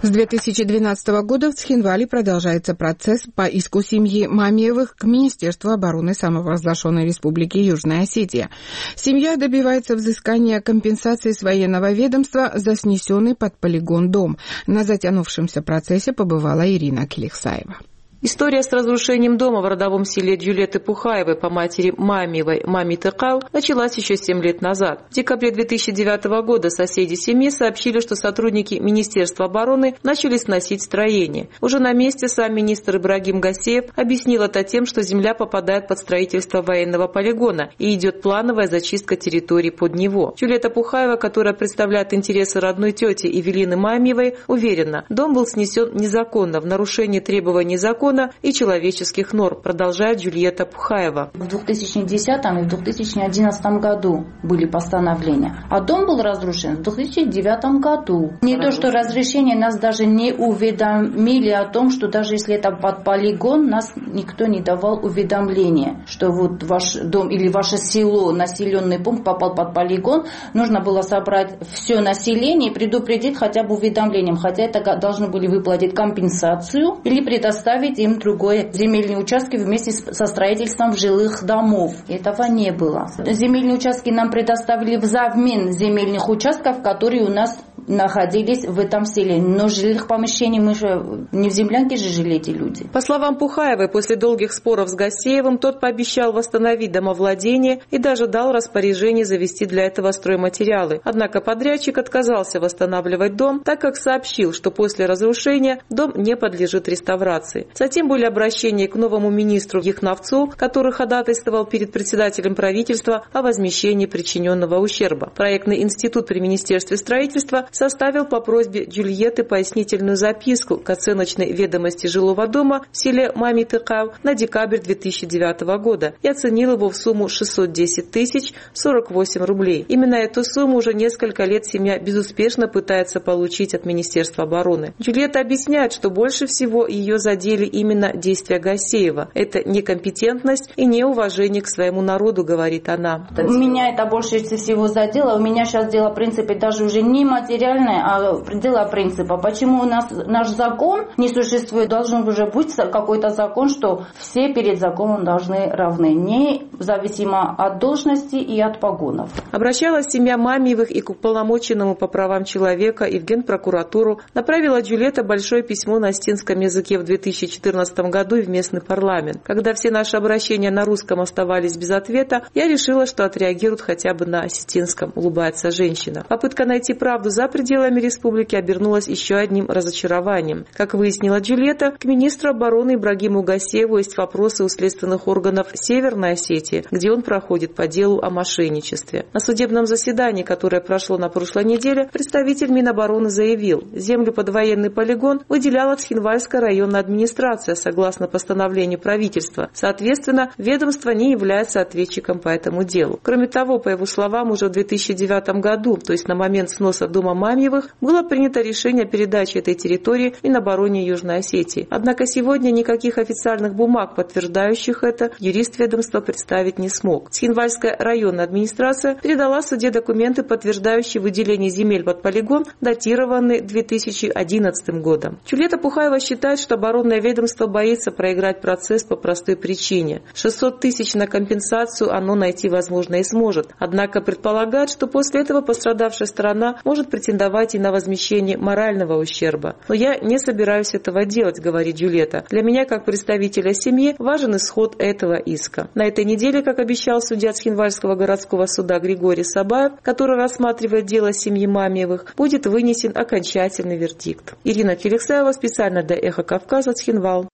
С две тысячи двенадцатого года в Цхинвале продолжается процесс по иску семьи Мамиевых к Министерству обороны самопровозглашенной Республики Южная Осетия. Семья добивается взыскания компенсации с военного ведомства за снесенный под полигон дом. На затянувшемся процессе побывала Ирина Келихсаева. История с разрушением дома в родовом селе Джулетты Пухаевой по матери Мамиевой Мами Тыкал началась еще семь лет назад. В декабре две тысячи девятого года соседи семьи сообщили, что сотрудники Министерства обороны начали сносить строение. Уже на месте сам министр Ибрагим Гасеев объяснил это тем, что земля попадает под строительство военного полигона и идет плановая зачистка территории под него. Джулетта Пухаева, которая представляет интересы родной тети Эвелины Мамиевой, уверена, дом был снесен незаконно в нарушении требований закона и человеческих норм, продолжает Джульетта Пухаева. В две тысячи десятом и в две тысячи одиннадцатом году были постановления, а дом был разрушен в две тысячи девятом году. Не то, что разрешение, нас даже не уведомили о том, что даже если это под полигон, нас никто не давал уведомления, что вот ваш дом или ваше село, населенный пункт попал под полигон, нужно было собрать все население и предупредить хотя бы уведомлением, хотя это должны были выплатить компенсацию или предоставить им другое земельные участки вместе со строительством жилых домов. Этого не было. Земельные участки нам предоставили взамен земельных участков, которые у нас находились в этом селе. Но жилых помещений мы же не в землянке же жили эти люди. По словам Пухаевой, после долгих споров с Гасеевым, тот пообещал восстановить домовладение и даже дал распоряжение завести для этого стройматериалы. Однако подрядчик отказался восстанавливать дом, так как сообщил, что после разрушения дом не подлежит реставрации. Затем были обращения к новому министру Яхновцу, который ходатайствовал перед председателем правительства о возмещении причиненного ущерба. Проектный институт при Министерстве строительства составил по просьбе Джульетты пояснительную записку к оценочной ведомости жилого дома в селе Мами Тыкал на декабрь две тысячи девятого года и оценил его в сумму шестьсот десять тысяч сорок восемь рублей. Именно эту сумму уже несколько лет семья безуспешно пытается получить от Министерства обороны. Джульетта объясняет, что больше всего ее задели именно действия Гасеева. Это некомпетентность и неуважение к своему народу, говорит она. Меня это больше всего задело. У меня сейчас дело, в принципе, даже уже не материальное, а дело принципа. Почему у нас наш закон не существует? Должен уже быть какой-то закон, что все перед законом должны равны, независимо от должности и от погонов. Обращалась семья Мамиевых и к уполномоченному по правам человека и в Генпрокуратуру. Направила Джульетта большое письмо на остинском языке в две тысячи четырнадцатом году и в местный парламент. Когда все наши обращения на русском оставались без ответа, я решила, что отреагируют хотя бы на осетинском, улыбается женщина. Попытка найти правду за пределами республики обернулась еще одним разочарованием. Как выяснила Джульетта, к министру обороны Ибрагиму Гасееву есть вопросы у следственных органов Северной Осетии, где он проходит по делу о мошенничестве. На судебном заседании, которое прошло на прошлой неделе, представитель Минобороны заявил, землю под военный полигон выделяла Цхинвальская районная администрация согласно постановлению правительства. Соответственно, ведомство не является ответчиком по этому делу. Кроме того, по его словам, уже в две тысячи девятом году, то есть на момент сноса дома Мамиевых, было принято решение о передаче этой территории Минобороне Южной Осетии. Однако сегодня никаких официальных бумаг, подтверждающих это, юрист ведомства представить не смог. Цхинвальская районная администрация передала суде документы, подтверждающие выделение земель под полигон, датированные две тысячи одиннадцатым годом. Джульетта Пухаева считает, что оборонное ведомство боится проиграть процесс по простой причине. шестьсот тысяч на компенсацию оно найти, возможно, и сможет. Однако предполагает, что после этого пострадавшая сторона может претендовать и на возмещение морального ущерба. Но я не собираюсь этого делать, говорит Джульетта. Для меня, как представителя семьи, важен исход этого иска. На этой неделе, как обещал судья Цхинвальского городского суда Григорий Сабаев, который рассматривает дело семьи Мамиевых, будет вынесен окончательный вердикт. Ирина Келихсаева, специально для «Эхо Кавказа», Цхинвал.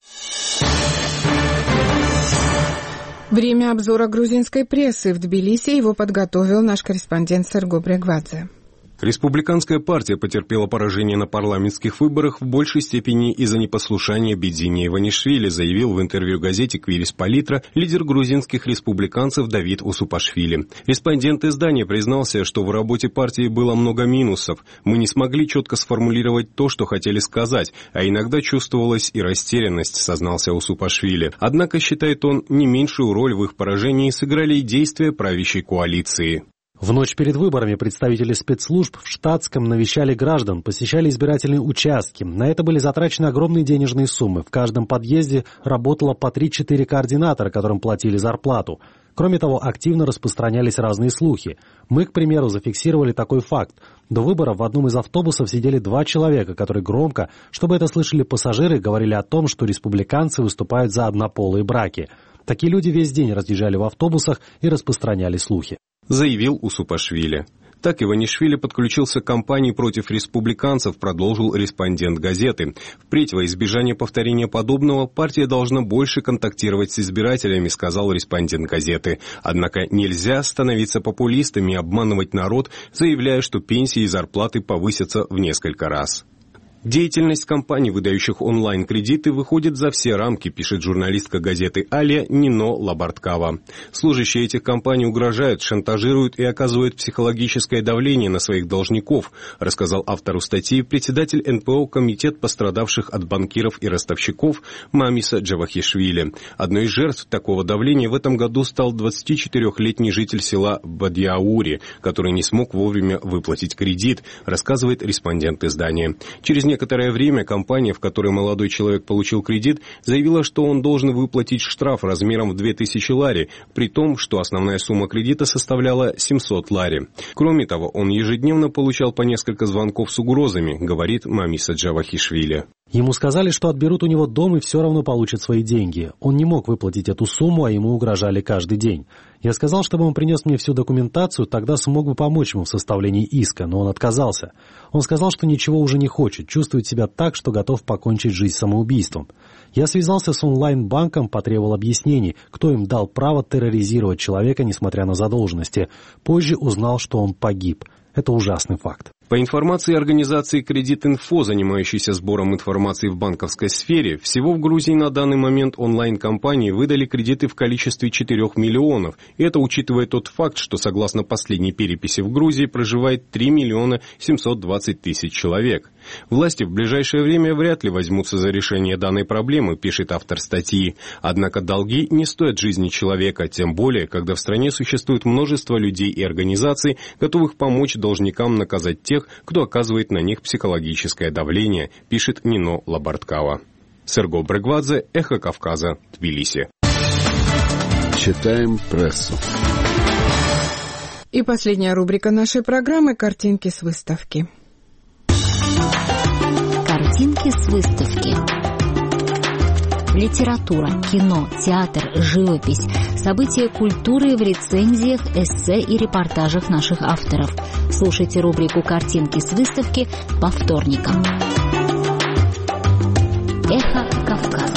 Время обзора грузинской прессы. В Тбилиси его подготовил наш корреспондент Серго Брегвадзе. Республиканская партия потерпела поражение на парламентских выборах в большей степени из-за непослушания Бедзини Иванишвили, заявил в интервью газете «Квирис Палитра» лидер грузинских республиканцев Давид Усупашвили. Респондент издания признался, что в работе партии было много минусов. Мы не смогли четко сформулировать то, что хотели сказать, а иногда чувствовалась и растерянность, сознался Усупашвили. Однако, считает он, не меньшую роль в их поражении сыграли и действия правящей коалиции. В ночь перед выборами представители спецслужб в штатском навещали граждан, посещали избирательные участки. На это были затрачены огромные денежные суммы. В каждом подъезде работало по три-четыре координатора, которым платили зарплату. Кроме того, активно распространялись разные слухи. Мы, к примеру, зафиксировали такой факт. До выборов в одном из автобусов сидели два человека, которые громко, чтобы это слышали пассажиры, говорили о том, что республиканцы выступают за однополые браки. Такие люди весь день разъезжали в автобусах и распространяли слухи. Заявил Усупашвили. Так Иванишвили подключился к кампании против республиканцев, продолжил респондент газеты. Впредь во избежание повторения подобного партия должна больше контактировать с избирателями, сказал респондент газеты. Однако нельзя становиться популистами и обманывать народ, заявляя, что пенсии и зарплаты повысятся в несколько раз. Деятельность компаний, выдающих онлайн-кредиты, выходит за все рамки, пишет журналистка газеты «Алия» Нино Лабарткава. Служащие этих компаний угрожают, шантажируют и оказывают психологическое давление на своих должников, рассказал автору статьи председатель эн пэ о «Комитет пострадавших от банкиров и ростовщиков» Мамиса Джавахишвили. Одной из жертв такого давления в этом году стал двадцатичетырёхлетний житель села Бадьяури, который не смог вовремя выплатить кредит, рассказывает респондент издания. Через некоторое время компания, в которой молодой человек получил кредит, заявила, что он должен выплатить штраф размером в две тысячи лари, при том, что основная сумма кредита составляла семьсот лари. Кроме того, он ежедневно получал по несколько звонков с угрозами, говорит Мамиса Джавахишвили. Ему сказали, что отберут у него дом и все равно получат свои деньги. Он не мог выплатить эту сумму, а ему угрожали каждый день. Я сказал, чтобы он принес мне всю документацию, тогда смог бы помочь ему в составлении иска, но он отказался. Он сказал, что ничего уже не хочет, чувствует себя так, что готов покончить жизнь самоубийством. Я связался с онлайн-банком, потребовал объяснений, кто им дал право терроризировать человека, несмотря на задолженности. Позже узнал, что он погиб. Это ужасный факт. По информации организации «Кредит-инфо», занимающейся сбором информации в банковской сфере, всего в Грузии на данный момент онлайн-компании выдали кредиты в количестве четырёх миллионов. И это учитывая тот факт, что согласно последней переписи в Грузии проживает три миллиона семьсот двадцать тысяч человек. Власти в ближайшее время вряд ли возьмутся за решение данной проблемы, пишет автор статьи. Однако долги не стоят жизни человека, тем более, когда в стране существует множество людей и организаций, готовых помочь должникам наказать тех, кто оказывает на них психологическое давление, пишет Нино Лабарткава. Серго Брегвадзе, Эхо Кавказа, Тбилиси. Читаем прессу. И последняя рубрика нашей программы «Картинки с выставки». Картинки с выставки. Литература, кино, театр, живопись, события культуры в рецензиях, эссе и репортажах наших авторов. Слушайте рубрику «Картинки с выставки» по вторникам. Эхо Кавказа.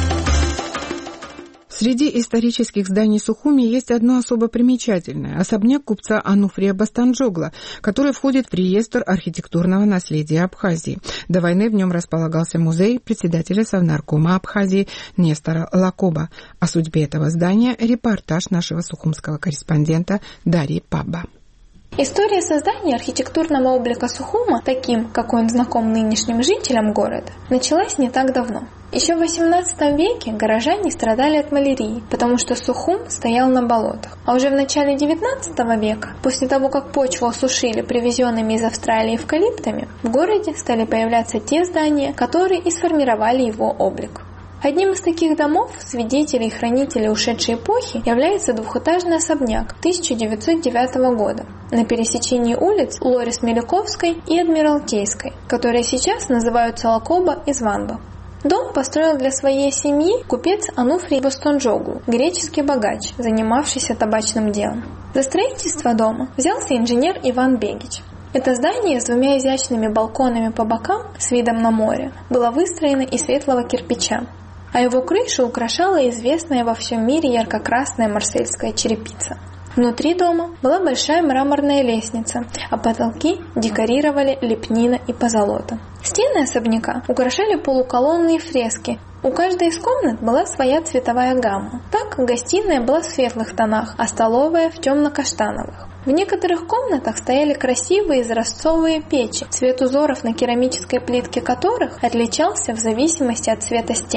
Среди исторических зданий Сухуми есть одно особо примечательное – особняк купца Ануфрия Бостанджогла, который входит в реестр архитектурного наследия Абхазии. До войны в нем располагался музей председателя Совнаркома Абхазии Нестора Лакоба. О судьбе этого здания – репортаж нашего сухумского корреспондента Дарьи Паба. История создания архитектурного облика Сухума, таким, какой он знаком нынешним жителям города, началась не так давно. Еще в восемнадцатом веке горожане страдали от малярии, потому что Сухум стоял на болотах. А уже в начале девятнадцатого века, после того, как почву осушили привезенными из Австралии эвкалиптами, в городе стали появляться те здания, которые и сформировали его облик. Одним из таких домов, свидетелей и хранителей ушедшей эпохи, является двухэтажный особняк тысяча девятьсот девятого года на пересечении улиц Лорис-Меликовской и Адмиралтейской, которые сейчас называются Лакоба и Званба. Дом построил для своей семьи купец Ануфрий Бостанджоглу, греческий богач, занимавшийся табачным делом. За строительство дома взялся инженер Иван Бегич. Это здание с двумя изящными балконами по бокам с видом на море было выстроено из светлого кирпича, а его крышу украшала известная во всем мире ярко-красная марсельская черепица. Внутри дома была большая мраморная лестница, а потолки декорировали лепнина и позолота. Стены особняка украшали полуколонные фрески. У каждой из комнат была своя цветовая гамма. Так, гостиная была в светлых тонах, а столовая в темно-каштановых. В некоторых комнатах стояли красивые изразцовые печи, цвет узоров на керамической плитке которых отличался в зависимости от цвета стен.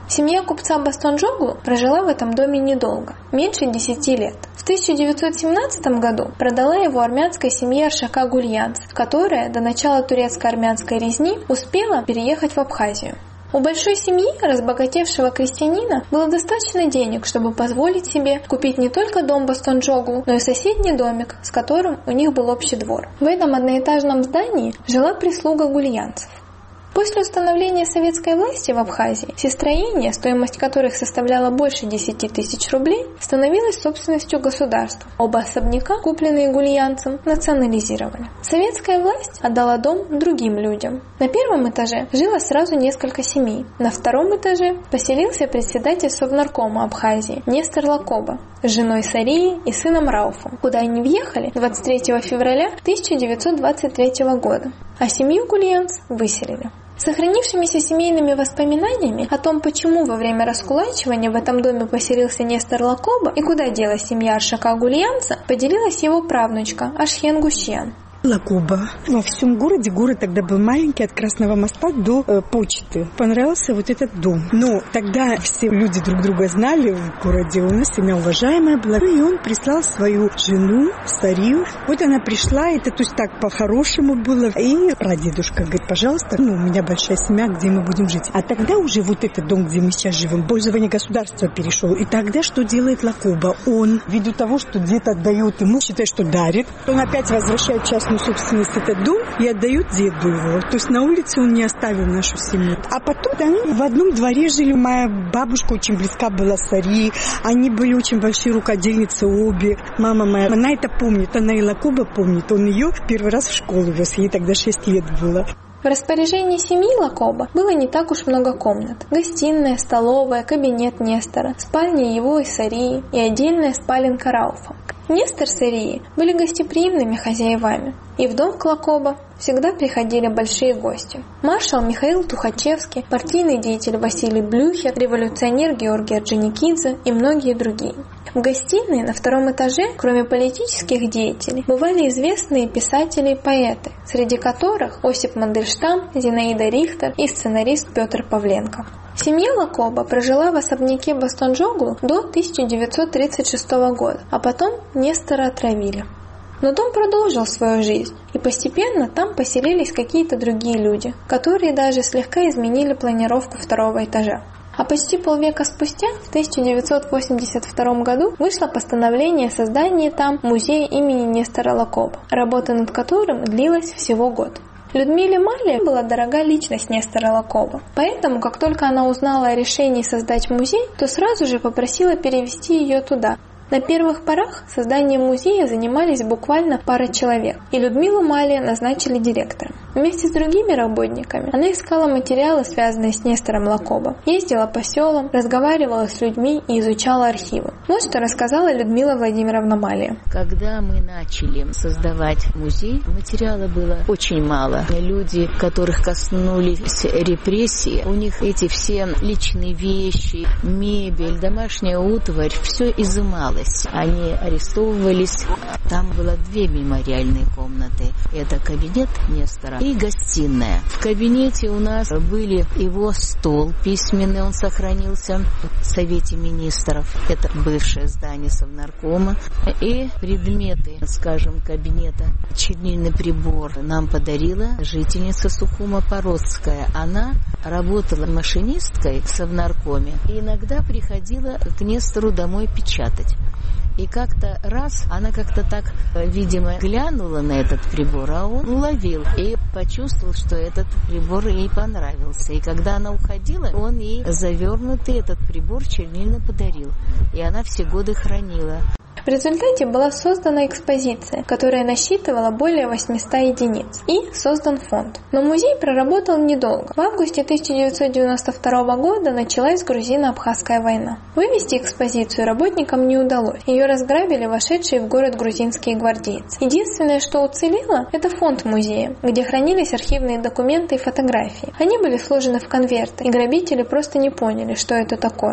Семья купца Бастонджоглу прожила в этом доме недолго, меньше десяти лет. В тысяча девятьсот семнадцатом году продала его армянской семье Аршака Гульянц, которая до начала турецко-армянской резни успела переехать в Абхазию. У большой семьи разбогатевшего крестьянина было достаточно денег, чтобы позволить себе купить не только дом Бастонджоглу, но и соседний домик, с которым у них был общий двор. В этом одноэтажном здании жила прислуга гульянцев. После установления советской власти в Абхазии все строения, стоимость которых составляла больше десяти тысяч рублей, становилось собственностью государства. Оба особняка, купленные гульянцем, национализировали. Советская власть отдала дом другим людям. На первом этаже жило сразу несколько семей. На втором этаже поселился председатель Совнаркома Абхазии Нестор Лакоба с женой Сарией и сыном Рауфом, куда они въехали двадцать третьего февраля тысяча девятьсот двадцать третьего года, а семью гульянц выселили. Сохранившимися семейными воспоминаниями о том, почему во время раскулачивания в этом доме поселился Нестор Лакоба и куда делась семья Аршака Гульянца, поделилась его правнучка Ашхен Гущьян. Лакоба. Во всем городе, город тогда был маленький, от Красного моста до э, почты. Понравился вот этот дом. Но тогда все люди друг друга знали в городе, у нас семья уважаемая была. И он прислал свою жену, Сарию. Вот она пришла, это то есть так по-хорошему было. И прадедушка говорит, пожалуйста, ну, у меня большая семья, где мы будем жить. А тогда уже вот этот дом, где мы сейчас живем, в пользование государства перешел. И тогда что делает Лакоба? Он, ввиду того, что дед отдает ему, считает, что дарит, он опять возвращает частную собственность этот дом и отдают деду его. То есть на улице он не оставил нашу семью. А потом они в одном дворе жили. Моя бабушка очень близка была с Сарией. Они были очень большие рукодельницы обе. Мама моя, она это помнит. Она и Лакоба помнит. Он ее первый раз в школу вез. Ей тогда шесть лет было. В распоряжении семьи Лакоба было не так уж много комнат. Гостиная, столовая, кабинет Нестора, спальня его и Сарии и отдельная спаленка Рауфа. Нестор с Сарией были гостеприимными хозяевами, и в дом к Лакоба всегда приходили большие гости. Маршал Михаил Тухачевский, партийный деятель Василий Блюхер, революционер Георгий Орджоникидзе и многие другие. В гостиной на втором этаже, кроме политических деятелей, бывали известные писатели и поэты, среди которых Осип Мандельштам, Зинаида Рихтер и сценарист Петр Павленко. Семья Лакоба прожила в особняке Бастонджоглу до тысяча девятьсот тридцать шестого года, а потом Нестора отравили. Но дом продолжил свою жизнь, и постепенно там поселились какие-то другие люди, которые даже слегка изменили планировку второго этажа. А почти полвека спустя, в тысяча девятьсот восемьдесят втором году, вышло постановление о создании там музея имени Нестора Лакоба, работа над которым длилась всего год. Людмиле Мале была дорога личность Нестора Лакоба, поэтому, как только она узнала о решении создать музей, то сразу же попросила перевести ее туда. На первых порах созданием музея занимались буквально пара человек, и Людмилу Мале назначили директором. Вместе с другими работниками она искала материалы, связанные с Нестором Лакоба, ездила по селам, разговаривала с людьми и изучала архивы. Вот что рассказала Людмила Владимировна Мале. Когда мы начали создавать музей, материала было очень мало. Люди, которых коснулись репрессии, у них эти все личные вещи, мебель, домашняя утварь, все изымалось. Они арестовывались. Там было две мемориальные комнаты. Это кабинет Нестора и гостиная. В кабинете у нас были его стол письменный, он сохранился в Совете министров. Это бывшее здание Совнаркома. И предметы, скажем, кабинета. Чернильный прибор нам подарила жительница Сухума Породская. Она работала машинисткой в Совнаркоме и иногда приходила к Нестору домой печатать. И как-то раз она как-то так, видимо, глянула на этот прибор, а он уловил и почувствовал, что этот прибор ей понравился. И когда она уходила, он ей завернутый этот прибор чернильно подарил. И она все годы хранила. В результате была создана экспозиция, которая насчитывала более восемьсот единиц, и создан фонд. Но музей проработал недолго. В августе тысяча девятьсот девяносто второго года началась грузино-абхазская война. Вывести экспозицию работникам не удалось. Ее разграбили вошедшие в город грузинские гвардейцы. Единственное, что уцелело, это фонд музея, где хранились архивные документы и фотографии. Они были сложены в конверты, и грабители просто не поняли, что это такое.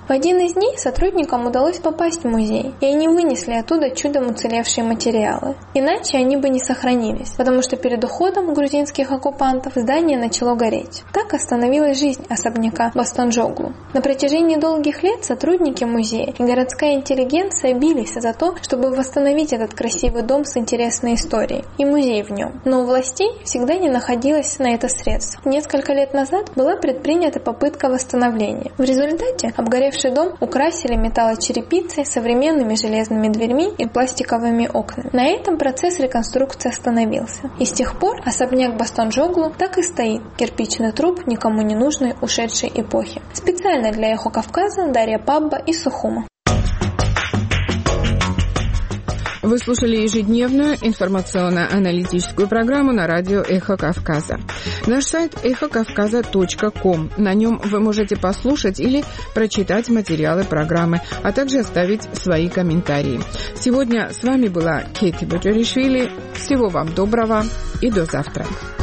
В один из дней сотрудникам удалось попасть в музей, и они вынесли оттуда чудом уцелевшие материалы. Иначе они бы не сохранились, потому что перед уходом грузинских оккупантов здание начало гореть. Так остановилась жизнь особняка Бастонджоглу. На протяжении долгих лет сотрудники музея и городская интеллигенция бились за то, чтобы восстановить этот красивый дом с интересной историей и музей в нем. Но у властей всегда не находилось на это средств. Несколько лет назад была предпринята попытка восстановления. В результате обгоревший дом украсили металлочерепицей, современными железными дверьми и пластиковыми окнами. На этом процесс реконструкции остановился. И с тех пор особняк Бастонджоглу так и стоит, кирпичный труп никому не нужной ушедшей эпохи. Специально для Эхо Кавказа Дарья Пабба и Сухума. Вы слушали ежедневную информационно-аналитическую программу на радио «Эхо Кавказа». Наш сайт эхо кавказа точка ком. На нем вы можете послушать или прочитать материалы программы, а также оставить свои комментарии. Сегодня с вами была Кейти Баджаришвили. Всего вам доброго и до завтра.